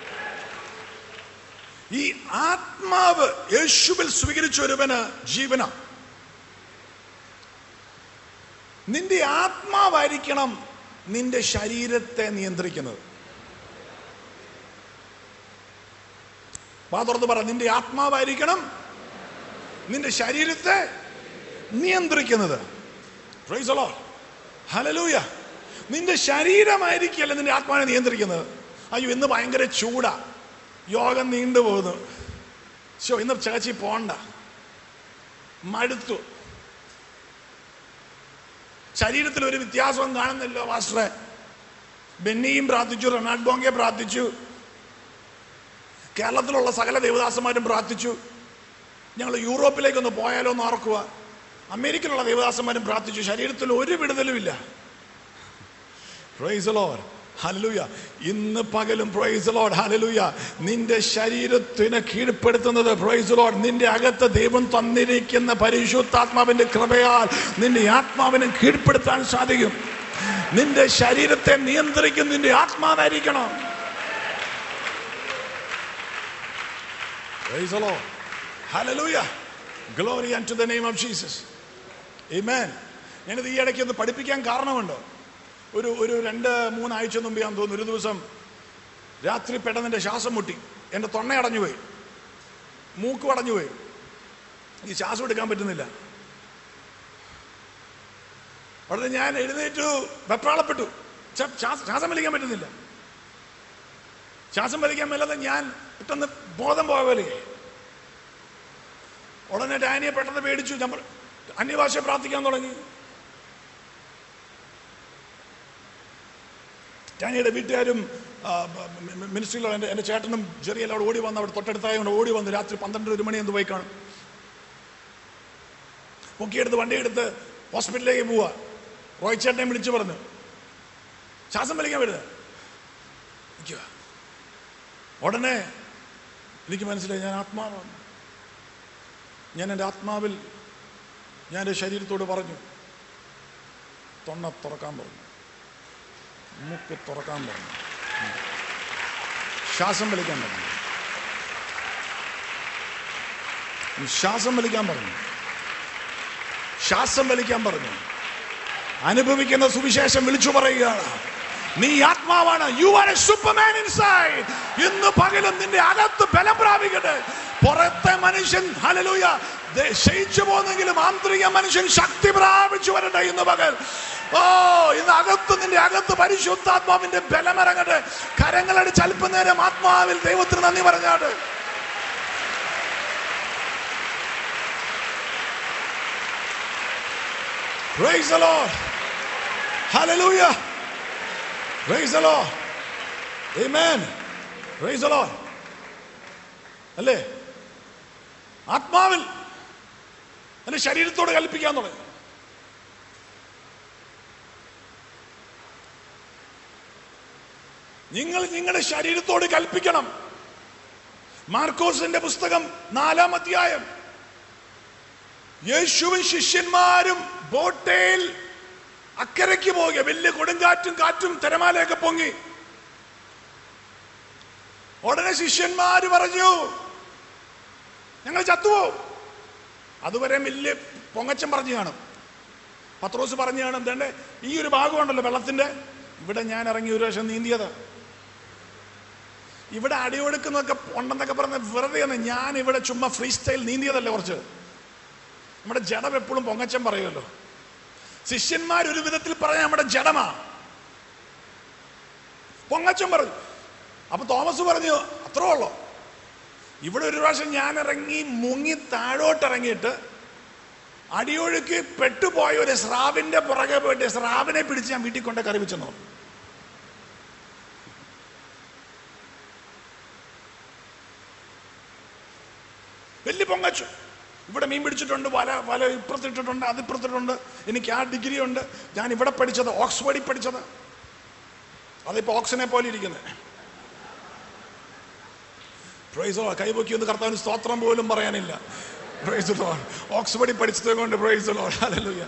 ഈ ആത്മാവ് യേശുവിൽ സ്വീകരിച്ച ഒരുവന് ജീവന. നിന്റെ ആത്മാവായിരിക്കണം നിന്റെ ശരീരത്തെ നിയന്ത്രിക്കുന്നത്. വാ തുറന്ന് പറ, നിന്റെ ആത്മാവായിരിക്കണം നിന്റെ ശരീരത്തെ നിയന്ത്രിക്കുന്നത്. Praise the Lord, hallelujah. നിന്റെ ശരീരമായിരിക്കല്ല നിന്റെ ആത്മാവിനെ നിയന്ത്രിക്കുന്നത്. അയ്യോ ഇന്ന് ഭയങ്കര ചൂടാ, യോഗം നീണ്ടുപോകുന്നു, ശോ ഇന്ന് ചേച്ചി പോണ്ട, മടുത്തു, ശരീരത്തിൽ ഒരു വ്യത്യാസവും കാണുന്നില്ലോ മാസ്റ്ററെ. ബെന്നിയും പ്രാർത്ഥിച്ചു, റെനാൾഡ് ബോങ്കെ പ്രാർത്ഥിച്ചു, കേരളത്തിലുള്ള സകല ദേവദാസന്മാരും പ്രാർത്ഥിച്ചു. ഞങ്ങൾ യൂറോപ്പിലേക്കൊന്ന് പോയാലോ എന്ന് ഓർക്കുക. അമേരിക്കയിലുള്ള ദേവദാസന്മാരും പ്രാർത്ഥിച്ചു. ശരീരത്തിൽ ഒരു വിടുതലുമില്ല. Praise the Lord, hallelujah. ഇന്ന് പകലും പ്രൈസ് ദി ലോർഡ്, ഹല്ലേലൂയ, നിന്റെ ശരീരത്തിനെ കീഴ്പ്പെടുത്തുന്നത് പ്രൈസ് ദി ലോർഡ് നിന്റെ അകത്ത് ദൈവം തന്നിരിക്കുന്ന പരിശുദ്ധാത്മാവിന്റെ കൃപയാൽ നിന്റെ ആത്മാവിനെ കീഴ്പ്പെടുത്താൻ സാധിക്കും. നിന്റെ ശരീരത്തെ നിയന്ത്രിക്കുന്ന നിന്റെ ആത്മാവായിരിക്കണം. Praise the Lord. Hallelujah. Glory unto the name of Jesus. Amen. ഞാനിത് ഈ ഇടയ്ക്ക് ഒന്ന് പഠിപ്പിക്കാൻ കാരണമുണ്ട്. ഒരു ഒരു രണ്ട് മൂന്നാഴ്ച മുമ്പ് ഞാൻ തോന്നുന്നു ഒരു ദിവസം രാത്രി പെട്ടെന്ന് എൻ്റെ ശ്വാസം മുട്ടി, എൻ്റെ തൊണ്ട അടഞ്ഞുപോയി, മൂക്ക് അടഞ്ഞുപോയി, ഈ ശ്വാസം എടുക്കാൻ പറ്റുന്നില്ല. ഉടനെ ഞാൻ എഴുന്നേറ്റു, വെപ്രാളപ്പെട്ടു, ശ്വാസം വലിക്കാൻ പറ്റുന്നില്ല. ശ്വാസം വലിക്കാൻ മേലാതെ ഞാൻ പെട്ടെന്ന് ബോധം പോയ പോലെ. ഉടനെ ഡാനിയെ പെട്ടെന്ന് പേടിച്ചു, ഞാൻ അന്യഭാഷ പ്രാർത്ഥിക്കാൻ തുടങ്ങി. ഡാനിയുടെ വീട്ടുകാരും മിനിസ്ട്രിയിലോ എൻ്റെ എൻ്റെ ചേട്ടനും ചെറിയ അവിടെ ഓടി വന്ന്, അവിടെ തൊട്ടടുത്തായതുകൊണ്ട് ഓടി വന്നു. രാത്രി പന്ത്രണ്ട് ഒരു മണി എന്ത് പോയി കാണും. പൊക്കിയെടുത്ത് വണ്ടിയെടുത്ത് ഹോസ്പിറ്റലിലേക്ക് പോവാ. റോയ് ചേട്ടനെ വിളിച്ചു പറഞ്ഞു ശ്വാസം വലിക്കാൻ വരുന്നത്. ഉടനെ എനിക്ക് മനസ്സിലായി, ഞാൻ ആത്മാവാണ്. ഞാൻ എൻ്റെ ആത്മാവിൽ ഞാൻ എൻ്റെ ശരീരത്തോട് പറഞ്ഞു, തൊണ്ട തുറക്കാൻ പറഞ്ഞു, മൂക്ക് തുറക്കാൻ പറഞ്ഞു, ശ്വാസം വലിക്കാൻ പറഞ്ഞു, ശ്വാസം വലിക്കാൻ പറഞ്ഞു, ശ്വാസം വലിക്കാൻ പറഞ്ഞു. അനുഭവിക്കുന്ന സുവിശേഷം വിളിച്ചു പറയുകയാണ്, നീ ആത്മാവാണ്. You are a superman inside. ഇന്ന് പകലും നിന്റെ അകത്ത് ബലം പ്രാപിക്കട്ടെ. പുറത്തെ മനുഷ്യൻ ഹല്ലേലൂയ ക്ഷയിച്ചു പോന്നെങ്കിലും ആന്തരിക മനുഷ്യൻ ശക്തി പ്രാപിച്ചു വരട്ടെ ഇന്ന് പകൽ. ഓ ഇന്ന് അകത്ത് നിന്റെ അകത്ത് പരിശുദ്ധാത്മാവിന്റെ ബലമിറങ്ങട്ടെ. കരങ്ങളടിച്ച് അല്പനേരം ആത്മാവിൽ ദൈവത്തിന് നന്ദി പറഞ്ഞാട്ട്. Praise the Lord. Hallelujah. Praise the Lord. Amen. Praise the Lord. അല്ലേ? ആത്മാവിൽ എന്റെ ശരീരത്തോട് കൽപ്പിക്കാൻ തുടങ്ങി. നിങ്ങൾ നിങ്ങളുടെ ശരീരത്തോട് കൽപ്പിക്കണം. മാർക്കോസിന്റെ പുസ്തകം നാലാം അധ്യായം. യേശുവും ശിഷ്യന്മാരും ബോട്ടയിൽ അക്കരയ്ക്ക് പോകുക. വലിയ കൊടുങ്കാറ്റും കാറ്റും തിരമാലയൊക്കെ പൊങ്ങി. ഉടനെ ശിഷ്യന്മാര് പറഞ്ഞു, ഞങ്ങൾ ചത്തുപോകും. അതുവരെ വലിയ പൊങ്ങച്ചം പറഞ്ഞു കാണും. പത്രോസ് പറഞ്ഞു കാണും, എന്താണ്ട് ഈ ഒരു ഭാഗമുണ്ടല്ലോ വെള്ളത്തിന്റെ, ഇവിടെ ഞാൻ ഇറങ്ങി ഒരു വർഷം നീന്തിയത്, ഇവിടെ അടിയൊടുക്കുന്നതൊക്കെ ഉണ്ടെന്നൊക്കെ പറഞ്ഞ വെറുതെ ആണ്. ഞാൻ ഇവിടെ ചുമ്മാ ഫ്രീ സ്റ്റൈൽ നീന്തിയതല്ലേ. കുറച്ച് നമ്മുടെ ജഡം എപ്പോഴും പൊങ്ങച്ചം പറയുമല്ലോ. ശിഷ്യന്മാർ ഒരു വിധത്തിൽ പറഞ്ഞ നമ്മുടെ ജഡമാ, പൊങ്ങച്ചം പറഞ്ഞു. അപ്പൊ തോമസ് പറഞ്ഞു, അത്രേ ഉള്ളോ, ഇവിടെ ഒരു പ്രാവശ്യം ഞാൻ ഇറങ്ങി മുങ്ങി താഴോട്ടിറങ്ങിയിട്ട് അടിയൊഴുക്ക് പെട്ടുപോയ ഒരു സ്രാവിന്റെ പുറകെ പോയിട്ട് സ്രാവിനെ പിടിച്ച് ഞാൻ വീട്ടിൽ കൊണ്ട് കറി വെച്ചെന്നു. വലിയ പൊങ്ങച്ചു. ഇവിടെ മീൻ പിടിച്ചിട്ടുണ്ട്, വല വല ഇപ്പുറത്തിട്ടിട്ടുണ്ട്, അതിപ്പുറത്തിട്ടുണ്ട്. എനിക്ക് ആ ഡിഗ്രി ഉണ്ട്, ഞാൻ ഇവിടെ പഠിച്ചത് ഓക്സ്ഫോർഡിൽ പഠിച്ചത്. അതിപ്പോ ഓക്സിനെ പോലെ ഇരിക്കുന്നത്. Price the Lord. കൈപൊക്കി ഒന്ന് കർത്താവിന് സ്തോത്രം പോലും പറയാനില്ല. Price the Lord. ഓക്സ്ഫോർഡിൽ പഠിച്ചത് കൊണ്ട് പ്രൈസ് ദി ലോർഡ്. ഹല്ലേലൂയ.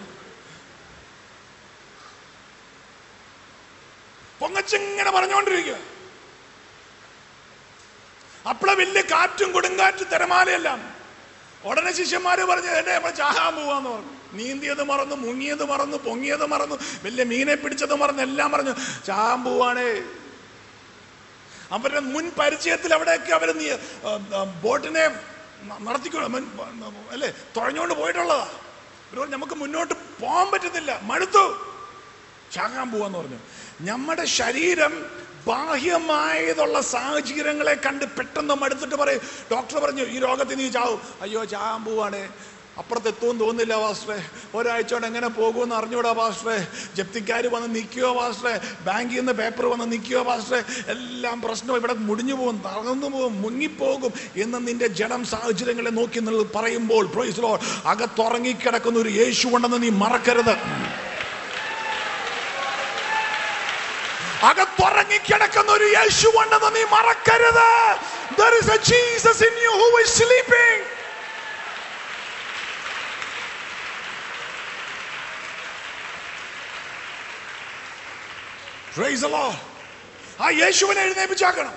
പൊങ്ങച്ചിങ്ങനെ പറഞ്ഞുകൊണ്ടിരിക്കുക. അപ്പള വലിയ കാറ്റും കൊടുങ്കാറ്റും തിരമാലയെല്ലാം. ഉടനെ ശിഷ്യന്മാര് പറഞ്ഞു എന്നെ നമ്മൾ ചാകാൻ പോവാന്ന് പറഞ്ഞു. നീന്തിയത് മറന്നു, മുങ്ങിയത് മറന്നു, പൊങ്ങിയത് മറന്നു, വലിയ മീനെ പിടിച്ചത് മറന്നു, എല്ലാം പറഞ്ഞു ചാകാൻ പോവാണേ. അവരുടെ മുൻ പരിചയത്തിൽ അവിടെയൊക്കെ അവർ ബോട്ടിനെ നടത്തിക്കോ അല്ലേ തുഴഞ്ഞുകൊണ്ട് പോയിട്ടുള്ളതാ. ഇവർ നമുക്ക് മുന്നോട്ട് പോകാൻ പറ്റുന്നില്ല, മടുത്തു, ചാകാൻ പോവാന്ന് പറഞ്ഞു. നമ്മുടെ ശരീരം ബാഹ്യമായതുള്ള സാഹചര്യങ്ങളെ കണ്ട് പെട്ടെന്ന് മടുത്തിട്ട് പറയും, ഡോക്ടർ പറഞ്ഞു ഈ രോഗത്തിൽ നീ ചാവും. അയ്യോ ചാകാൻ പോവാണേ, അപ്പുറത്തെത്തുമെന്ന് തോന്നുന്നില്ല പാസ്റ്ററെ, ഒരാഴ്ച കൊണ്ട് എങ്ങനെ പോകുമെന്ന് അറിഞ്ഞൂടാ പാസ്റ്ററെ, ജപ്തിക്കാർ വന്ന് നിൽക്കുകയോ പാസ്റ്ററെ, ബാങ്കിൽ നിന്ന് പേപ്പർ വന്ന് നിൽക്കുകയോ പാസ്റ്ററെ, എല്ലാം പ്രശ്നം, ഇവിടെ മുടിഞ്ഞു പോകും, തകർന്നു പോകും, മുങ്ങിപ്പോകും എന്ന് നിന്റെ ജഡം സാഹചര്യങ്ങളെ നോക്കി നിങ്ങൾ പറയുമ്പോൾ പ്രൈസ് ലോർഡ്, അകത്തുറങ്ങിക്കിടക്കുന്ന ഒരു യേശു ഉണ്ടെന്ന് നീ മറക്കരുത്. അകത്തുറങ്ങിക്കിടക്കുന്ന ഒരു യേശു ഉണ്ടെന്ന് നീ മറക്കരുത്. There is a Jesus in you who is sleeping. Praise the Lord. ആ യേശുവിനെ എഴുന്നേൽപ്പിച്ചാക്കണം.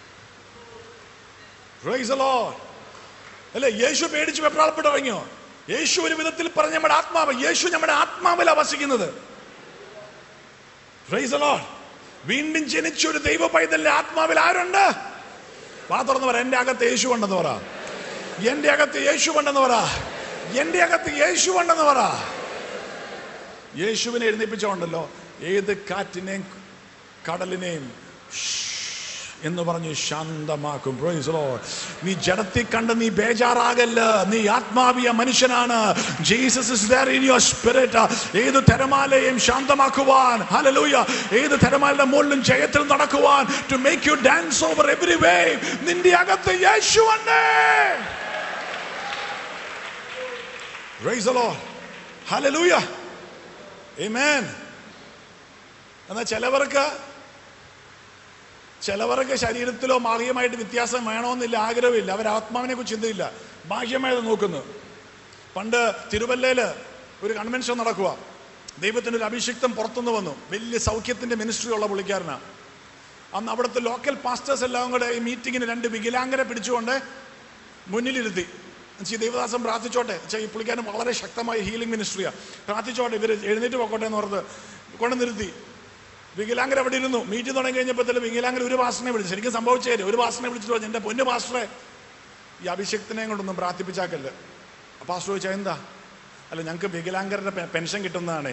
Praise the Lord. അല്ലേ, യേശു പേടിച്ച് വെപ്രാളപ്പെട്ട് ഇറങ്ങിയോ? യേശു ഒരു വിധത്തിൽ പറഞ്ഞ നമ്മുടെ ആത്മാവ്, യേശു നമ്മുടെ ആത്മാവിലാണ് വസിക്കുന്നത്. Praise the Lord. വീണ്ടും ജനിച്ച ഒരു ദൈവ പൈതലിന്റെ ആത്മാവിൽ ആരുണ്ട്? വാ തുറന്ന് പറ, എന്റെ അകത്ത് യേശു ഉണ്ടെന്ന് പറ, എന്റെ അകത്ത് യേശു ഉണ്ടെന്ന് പറ, എന്റെ അകത്ത് യേശു ഉണ്ടെന്ന് പറ. യേശുവിനെ എഴുന്നേൽപ്പിച്ചോണ്ടല്ലോ ഏത് കാറ്റിനെയും കടലിനെയും എന്ന് പറഞ്ഞ് ശാന്തമാക്കും. Praise Lord. നീ ജഡത്തിൽ കണ്ട് നീ ബേജാറാകല്ല, നീ ആത്മാവിയ മനുഷ്യനാണ്. Jesus is there in your spirit. ഏത് തിരമാലയും ശാന്തമാക്കുവാൻ, ഹല്ലേലൂയ, ഏത് തിരമാലയുടെ മുകളിലും ജയത്തിൽ നടക്കുവാൻ, to make you dance over every wave. നിന്റെ അകത്ത് യേശുവുണ്ട്. Praise the Lord. Hallelujah. Amen. എന്നാൽ ചിലവർക്ക് ചിലവർക്ക് ശരീരത്തിലോ ബാഹ്യമായിട്ട് വ്യത്യാസം വേണമെന്നില്ല, ആഗ്രഹമില്ല. അവർ ആത്മാവിനെ കുറിച്ച് ചിന്തയില്ല, ബാഹ്യമായത് നോക്കുന്നു. പണ്ട് തിരുവല്ലയിൽ ഒരു കൺവെൻഷൻ നടക്കുക, ദൈവത്തിൻ്റെ ഒരു അഭിഷിക്തം പുറത്തുനിന്ന് വന്നു. വലിയ സൗഖ്യത്തിൻ്റെ മിനിസ്ട്രി ഉള്ള പുള്ളിക്കാരനാണ്. അന്ന് അവിടുത്തെ ലോക്കൽ പാസ്റ്റേഴ്സ് എല്ലാം കൂടെ ഈ മീറ്റിങ്ങിന് രണ്ട് വികലാംഗരെ പിടിച്ചുകൊണ്ട് മുന്നിലിരുത്തി. ദൈവദാസം പ്രാർത്ഥിച്ചോട്ടെ, ഈ പുള്ളിക്കാരൻ വളരെ ശക്തമായ ഹീലിംഗ് മിനിസ്ട്രിയാണ്, പ്രാർത്ഥിച്ചോട്ടെ ഇവർ എഴുന്നേറ്റ് പോക്കോട്ടെ എന്ന് പറഞ്ഞത് കൊണ്ട് നിർത്തി. വികലാംഗർ അവിടെ ഇരുന്നു. മീറ്റിംഗ് തുടങ്ങി കഴിഞ്ഞപ്പോഴത്തേലും വികലാംഗർ ഒരു പാസ്റ്ററിനെ വിളിച്ചു. ശരിക്കും സംഭവിച്ചേരും. ഒരു പാസ്റ്ററിനെ വിളിച്ചിട്ട് പറഞ്ഞു, എൻ്റെ പൊന്നു പാസ്റ്ററെ, ഈ അഭിഷേകത്തിനെ കൊണ്ടൊന്നും പ്രാർത്ഥിപ്പിച്ചാക്കല്ലേ. പാസ്റ്റർ ചോദിച്ചാൽ എന്താ? അല്ല, ഞങ്ങൾക്ക് വികലാംഗരുടെ പെൻഷൻ കിട്ടുന്നതാണേ.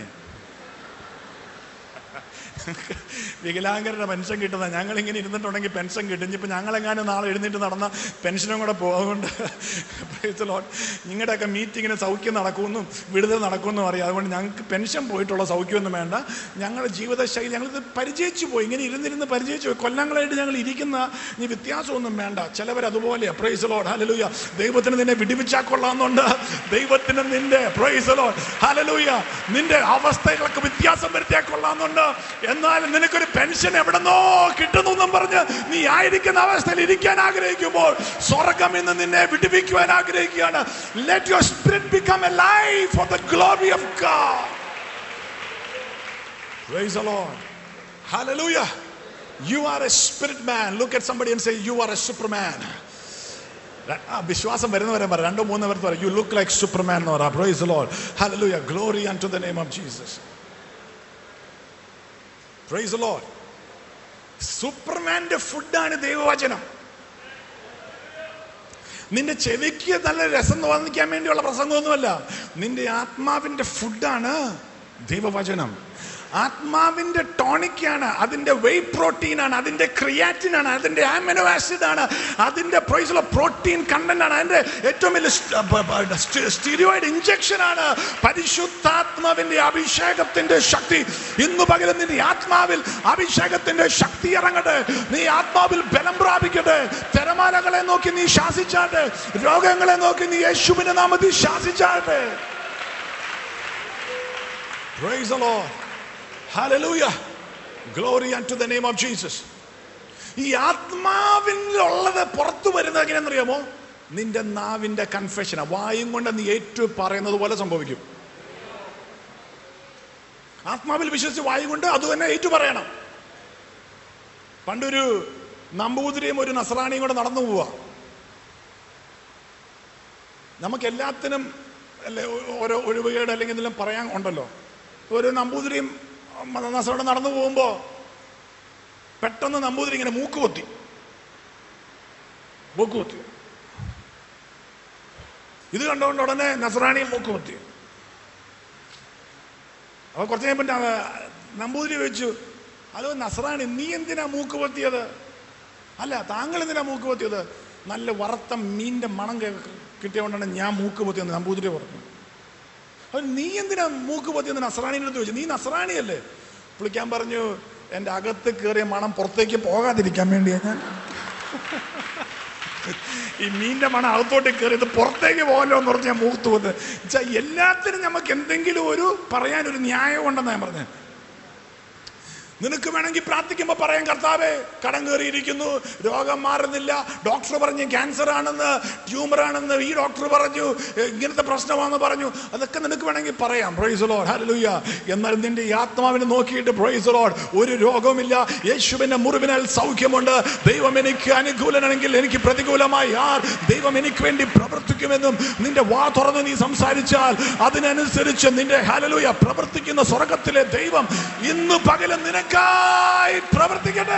വികലാംഗരുടെ പെൻഷൻ കിട്ടുന്ന, ഞങ്ങളിങ്ങനെ ഇരുന്നിട്ടുണ്ടെങ്കിൽ പെൻഷൻ കിട്ടും. ഇനിയിപ്പോൾ ഞങ്ങളെങ്ങാനും നാളെ എഴുന്നേറ്റ് നടന്ന പെൻഷനും കൂടെ പോകുന്നുണ്ട്. നിങ്ങളുടെയൊക്കെ മീറ്റിങ്ങിന് സൗഖ്യം നടക്കുമെന്നും വിടുതൽ നടക്കുമെന്നും അറിയാം. അതുകൊണ്ട് ഞങ്ങൾക്ക് പെൻഷൻ പോയിട്ടുള്ള സൗഖ്യമൊന്നും വേണ്ട. ഞങ്ങളുടെ ജീവിതശൈലി ഞങ്ങളിത് പരിചയിച്ചു പോയി, ഇങ്ങനെ ഇരുന്നിരുന്ന് പരിചയിച്ചു പോയി. കൊല്ലങ്ങളായിട്ട് ഞങ്ങൾ ഇരിക്കുന്ന ഈ വ്യത്യാസമൊന്നും വേണ്ട. ചിലവരതുപോലെ. Praise the Lord. ഹല്ലേലൂയ. ദൈവത്തിന് നിന്നെ വിടുവിച്ചാൽ കൊള്ളാമെന്നുണ്ട്. ദൈവത്തിന് നിന്റെ പ്രൈസ് ദി ലോർഡ് ഹല്ലേലൂയ നിന്റെ അവസ്ഥകൾക്ക് വ്യത്യാസം വരുത്തിയാൽ കൊള്ളാമെന്നുണ്ട്. എന്നാൽ നിനക്കൊരു പെൻഷൻ എവിടെന്നോ കിട്ടുന്നു എന്നും പറഞ്ഞ് നീ ആയിരിക്കുന്ന അവസ്ഥയിൽ ഇരിക്കാൻ ആഗ്രഹിക്കുമ്പോൾ സ്വർഗം ഇന്ന് നിന്നെ വിടുവിക്കുവാൻ ആഗ്രഹിക്കുകയാണ്. Let your spirit become alive for the glory of God. Praise the Lord. Hallelujah. You are a spirit man. Look at somebody and say, you are a superman. വിശ്വാസം വരുന്നവരെ പറ, രണ്ടോ മൂന്നോ പേർക്ക് പറ, you look like superman എന്ന് പറ. Praise the Lord. Hallelujah. Glory unto the name of Jesus. Praise the Lord. സൂപ്പർമാന്റെ ഫുഡാണ് ദൈവവചനം. നിന്റെ ചെവിക്ക് നല്ല രസം തോന്നിക്കാൻ വേണ്ടിയുള്ള പ്രസംഗമൊന്നുമല്ല. നിന്റെ ആത്മാവിന്റെ ഫുഡാണ് ദൈവവചനം. ആത്മാവിന്റെ ടോണിക്കാണ്, അതിന്റെ വെയ് പ്രോട്ടീൻ ആണ്, അതിന്റെ ക്രിയാറ്റിൻ ആണ്, അതിന്റെ ആമിനോ ആസിഡ് ആണ്, അതിന്റെ പ്രോട്ടീൻ കണ്ടന്റ് ആണ്, അതിന്റെ ഏറ്റവും വലിയ സ്റ്റീറോയിഡ് ഇഞ്ചക്ഷൻ ആണ് പരിശുദ്ധാത്മാവിന്റെ അഭിഷേകത്തിന്റെ ശക്തി. ഇന്ന് പകരം നിന്റെ ആത്മാവിൽ അഭിഷേകത്തിന്റെ ശക്തി ഇറങ്ങട്ടെ. നീ ആത്മാവിൽ ബലം പ്രാപിക്കട്ടെ. തിരമാലകളെ നോക്കി നീ ശാസിച്ചാട്ടെ. രോഗങ്ങളെ നോക്കി നീ യേശുവിന്റെ നാമത്തിൽ ശാസിച്ചാട്ടെ. Praise the Lord. Hallelujah. Glory unto the name of Jesus. ഈ ആത്മാവിനുള്ളത് പുറത്തു വരുന്നത് എങ്ങനെയെന്നറിയാമോ? നിന്റെ നാവിന്റെ കൺഫെഷൻ, വായും കൊണ്ട് നീ ഏറ്റു പറയുന്നത് പോലെ സംഭവിക്കും. ആത്മാവിൽ വിശ്വസിച്ച് വായും കൊണ്ട് അത് തന്നെ ഏറ്റു പറയണം. പണ്ടൊരു നമ്പൂതിരിയും ഒരു നസ്രാണിയും കൂടെ നടന്നു പോവാ. നമുക്ക് എല്ലാത്തിനും അല്ലെ ഓരോ ഒഴിവുകേട് അല്ലെങ്കിൽ എന്തെങ്കിലും പറയാൻ ഉണ്ടല്ലോ. ഒരു നമ്പൂതിരിയും നസ്രാണി നടന്നു പോകുമ്പോൾ പെട്ടെന്ന് നമ്പൂതിരി ഇങ്ങനെ മൂക്ക് പൊത്തി മൂക്ക് പൊത്തി ഇത് കണ്ടുകൊണ്ട് ഉടനെ നസ്രാണിയും മൂക്ക് പൊത്തി. അപ്പൊ കുറച്ച് കഴിയുമ്പോൾ നമ്പൂതിരി ചോദിച്ചു, അത് നസ്രാണി നീ എന്തിനാ മൂക്ക് പൊത്തിയത്? അല്ല, താങ്കൾ എന്തിനാ മൂക്ക് പൊത്തിയത്? നല്ല വറുത്ത മീനിന്റെ മണം കിട്ടിയോണ്ടാണ് ഞാൻ മൂക്ക് പൊത്തിയെന്ന് നമ്പൂതിരി പറഞ്ഞു. അപ്പൊ നീ എന്തിനാ മൂക്ക് പൊത്തിയെന്ന് നസ്രാണിയുടെ അടുത്ത് ചോദിച്ചു. നീ നസ്രാണിയല്ലേ? പുള്ളിക്കാൻ പറഞ്ഞു, എൻ്റെ അകത്ത് കയറിയ മണം പുറത്തേക്ക് പോകാതിരിക്കാൻ വേണ്ടിയാ ഞാൻ ഈ മീനിന്റെ മണം അകത്തോട്ട് കയറിയത് പുറത്തേക്ക് പോകല്ലോ എന്ന് പറഞ്ഞ് ഞാൻ മൂത്ത് പോത്ത്. എല്ലാത്തിനും നമുക്ക് എന്തെങ്കിലും ഒരു പറയാനൊരു ന്യായം ഉണ്ടെന്നാ ഞാൻ പറഞ്ഞത്. നിനക്ക് വേണമെങ്കിൽ പ്രാർത്ഥിക്കുമ്പോൾ പറയാൻ, കർത്താവേ കടം കയറിയിരിക്കുന്നു, രോഗം മാറുന്നില്ല, ഡോക്ടർ പറഞ്ഞു ക്യാൻസർ ആണെന്ന്, ട്യൂമർ ആണെന്ന്, ഈ ഡോക്ടർ പറഞ്ഞു ഇങ്ങനത്തെ പ്രശ്നമാണെന്ന് പറഞ്ഞു. അതൊക്കെ നിനക്ക് വേണമെങ്കിൽ പറയാം. Praise the Lord, hallelujah. എന്നാൽ നിന്റെ ഈ ആത്മാവിനെ നോക്കിയിട്ട് പ്രൈസ് ദി ലോർഡ്, ഒരു രോഗവുമില്ല, യേശുവിന്റെ മുറിവിനാൽ സൗഖ്യമുണ്ട്. ദൈവം എനിക്ക് അനുകൂലനാണെങ്കിൽ എനിക്ക് പ്രതികൂലമായി ആർ? ദൈവം എനിക്ക് വേണ്ടി പ്രവർത്തിക്കുമെന്നും നിന്റെ വാ തുറന്ന് നീ സംസാരിച്ചാൽ അതിനനുസരിച്ച് നിന്റെ ഹല്ലേലൂയ പ്രവർത്തിക്കുന്ന സ്വർഗത്തിലെ ദൈവം ഇന്ന് പകലും നിനക്ക് പ്രവർത്തിക്കട്ടെ.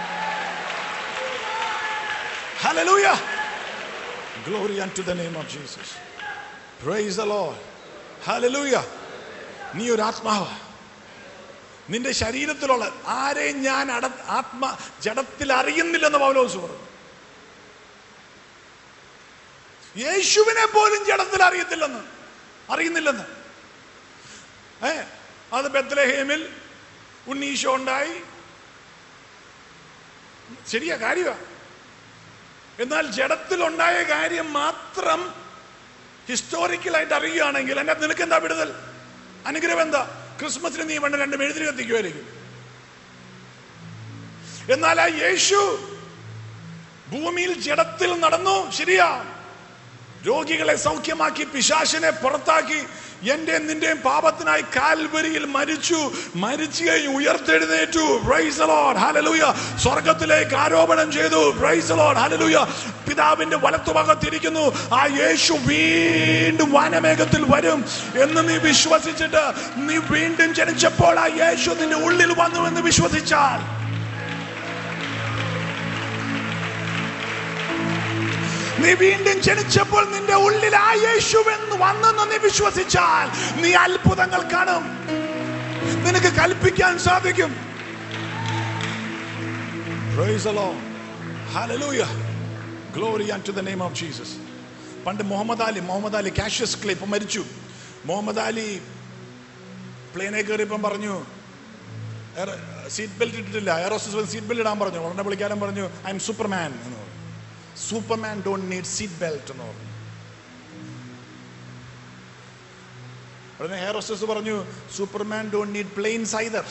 Hallelujah. Glory unto the name of Jesus. Praise the Lord. Hallelujah. നീ ഒരു ആത്മാവ്. നിന്റെ ശരീരത്തിലുള്ള ആരെയും ഞാൻ ആത്മ ജഡത്തിൽ അറിയുന്നില്ലെന്ന് പൗലോസ് പറഞ്ഞു. യേശുവിനെ പോലും ജഡത്തിൽ അറിയത്തില്ലെന്ന് അറിയുന്നില്ലെന്ന് ഏ അത് ബെത്ലഹേമിൽ ഉണ്ണീശോ ഉണ്ടായി, ശരിയാ കാര്യമാ. എന്നാൽ ജഡത്തിലുണ്ടായ കാര്യം മാത്രം ഹിസ്റ്റോറിക്കലായിട്ട് അറിയുകയാണെങ്കിൽ എന്നെ നിനക്ക് എന്താ വിടുതൽ? അനുഗ്രഹം എന്താ? ക്രിസ്മസിന് നീ വേണ്ട രണ്ട് മെഴുതിരി കത്തിക്കുമായിരിക്കും. എന്നാൽ ആ യേശു ഭൂമിയിൽ ജഡത്തിൽ നടന്നു, ശരിയാ, രോഗികളെ സൗഖ്യമാക്കി, പിശാചിനെ പുറത്താക്കി, എന്റെ നിന്റെയും പാപത്തിനായി കാൽവരിയിൽ മരിച്ചു, മരിച്ചു കഴിഞ്ഞ് ഉയർത്തെഴുന്നേറ്റു. Praise the Lord, hallelujah. സ്വർഗ്ഗത്തിലേക്ക് ആരോപണം ചെയ്തു. Praise the Lord, hallelujah. പിതാവിന്റെ വലത്തുഭാഗത്തിരിക്കുന്നു. ആ യേശു വീണ്ടും വാനമേഘത്തിൽ വരും എന്ന് നീ വിശ്വസിച്ചിട്ട് നീ വീണ്ടും ജനിച്ചപ്പോൾ ആ യേശു നിന്റെ ഉള്ളിൽ വന്നു എന്ന് വിശ്വസിച്ചാൽ, നീ വീണ്ടും ജനിച്ചപ്പോൾ നിന്റെ ഉള്ളിൽ ആ യേശുവെന്ന് വന്നെന്ന് നീ വിശ്വസിച്ചാൽ നീ അത്ഭുതങ്ങൾ കാണും. നിനക്ക് കൽപ്പിക്കാൻ സാധിക്കും. Praise the Lord. Hallelujah. Glory unto the name of Jesus. പണ്ട് Muhammad Ali Muhammad Ali Cassius Clay ഇപ്പം മരിച്ചു. മുഹമ്മദ് അലി പ്ലെയിനെ കയറിയപ്പം പറഞ്ഞു സീറ്റ് ബെൽറ്റ് ഇട്ടിട്ടില്ല. എയറോസ്റ്റസ് സീറ്റ് ബെൽറ്റ് ഇടാൻ പറഞ്ഞു. ഉടനെ വിളിക്കാനും പറഞ്ഞു ഐ എം സൂപ്പർമാൻ എന്ന് പറഞ്ഞു. Superman don't need seat belt എന്ന് പറഞ്ഞു. ഉടനെ എയർ ഹോസ്റ്റസ് പറഞ്ഞു superman don't need planes either.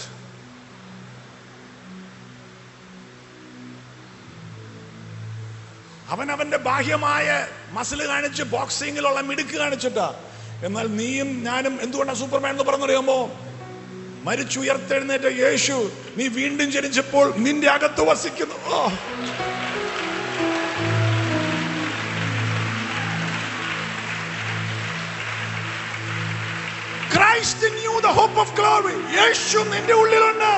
അവൻ അവന്റെ ബാഹ്യമായ മസിൽ കാണിച്ച് ബോക്സിങ്ങിലുള്ള മിടുക്ക് കാണിച്ചിട്ടാ. എന്നാൽ നീയും ഞാനും എന്തുകൊണ്ടാണ് സൂപ്പർമാൻ എന്ന് പറഞ്ഞറിയാമോ? മരിച്ചുയർത്തെഴുന്നേറ്റ യേശു നീ വീണ്ടും ജനിച്ചപ്പോൾ നിന്റെ അകത്ത് വസിക്കുന്നു. Christ in you, the hope of glory. യേശു നിന്റെ ഉള്ളിലുണ്ട്.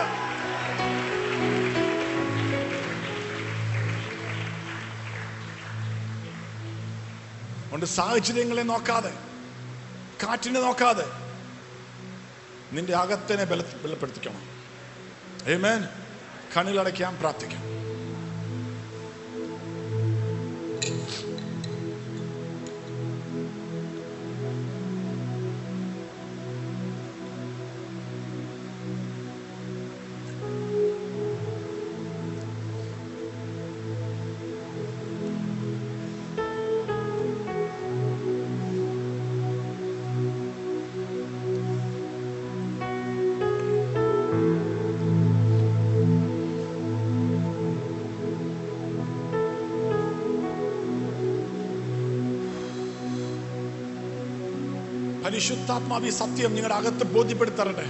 അതുകൊണ്ട് സാഹചര്യങ്ങളെ നോക്കാതെ, കാറ്റിനെ നോക്കാതെ നിന്റെ അകത്തിനെ ബലപ്പെടുത്തിക്കണം. ആമേൻ. കണ്ണിലടയ്ക്കാം, പ്രാർത്ഥിക്കാം. പരിശുദ്ധാത്മാവി സത്യം നിങ്ങളുടെ അകത്ത് ബോധ്യപ്പെടുത്തരട്ടെ.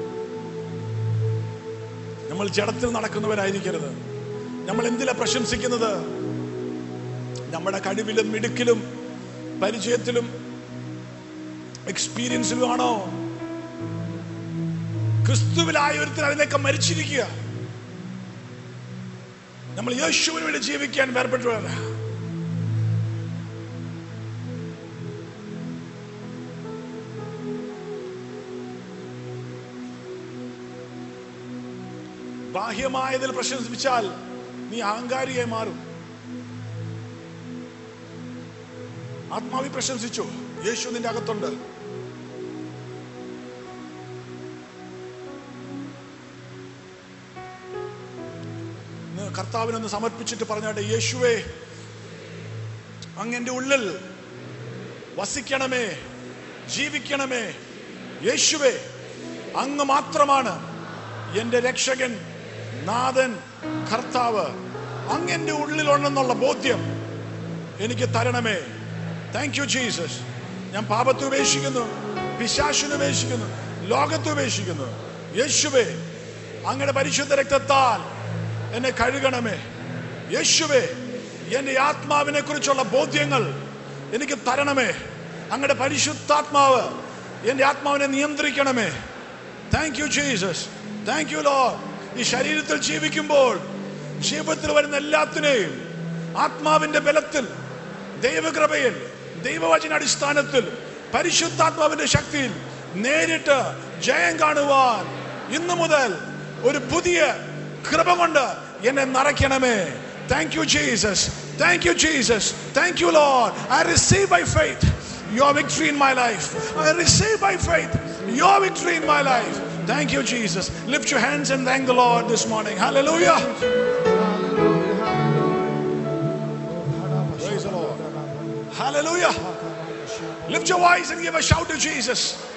നമ്മൾ ജഡത്തിൽ നടക്കുന്നവരായിരിക്കരുത്. നമ്മൾ എന്തിലാ പ്രശംസിക്കുന്നത്? നമ്മുടെ കഴിവിലും മിടുക്കിലും പരിചയത്തിലും എക്സ്പീരിയൻസിലും ആണോ? ക്രിസ്തുവിലായ ഒരുത്തൻ അതിനൊക്കെ മരിച്ചിരിക്കുക. നമ്മൾ യേശുവിന് വേണ്ടി ജീവിക്കാൻ വേർപെട്ടവരല്ല. ബാഹ്യമായതിൽ പ്രശംസിച്ചാൽ നീ അഹങ്കാരിയായി മാറും. ആത്മാവി പ്രശംസിച്ചു, യേശു നിന്റെ അകത്തുണ്ട്. കർത്താവിനൊന്ന് സമർപ്പിച്ചിട്ട് പറഞ്ഞാട്ടെ, യേശുവേ അങ്ങ് എൻ്റെ ഉള്ളിൽ വസിക്കണമേ, ജീവിക്കണമേ. യേശുവേ അങ്ങ് മാത്രമാണ് എൻ്റെ രക്ഷകൻ, നാഥൻ, കർത്താവ്. അങ്ങ് എൻ്റെ ഉള്ളിലുണ്ടെന്നുള്ള ബോധ്യം എനിക്ക് തരണമേ. Thank you Jesus. ഞാൻ പാപത്തെ ഉപേക്ഷിക്കുന്നു, പിശാചിനെ ഉപേക്ഷിക്കുന്നു, ലോകത്തെ ഉപേക്ഷിക്കുന്നു. യേശുവേ അങ്ങയുടെ പരിശുദ്ധ രക്തത്താൽ എന്നെ കഴുകണമേ. യേശുവേ എൻ്റെ ആത്മാവിനെ കുറിച്ചുള്ള ബോധ്യങ്ങൾ എനിക്ക് തരണമേ. അങ്ങയുടെ പരിശുദ്ധാത്മാവ് എൻ്റെ ആത്മാവിനെ നിയന്ത്രിക്കണമേ. Thank you Jesus. Thank you Lord. ഈ ശരീരത്തിൽ ജീവിക്കുമ്പോൾ ജീവിതത്തിൽ വരുന്ന എല്ലാത്തിനെയും ആത്മാവിന്റെ ബലത്തിൽ, ദൈവകൃപയിൽ, ദൈവവചന അടിസ്ഥാനത്തിൽ, പരിശുദ്ധാത്മാവിന്റെ ശക്തിയിൽ നേരിട്ട് ജയം കാണുവാൻ ഇന്നു മുതൽ ഒരു പുതിയ കൃപ കൊണ്ട് എന്നെ നിറയ്ക്കണമേ. Thank you Jesus. Thank you Jesus. Thank you Lord. I receive by faith your victory in my life. I receive by faith your victory in my life. Thank you Jesus. Lift your hands and thank the Lord this morning. Hallelujah. Praise the Lord. Hallelujah. Lift your voice and give a shout to Jesus.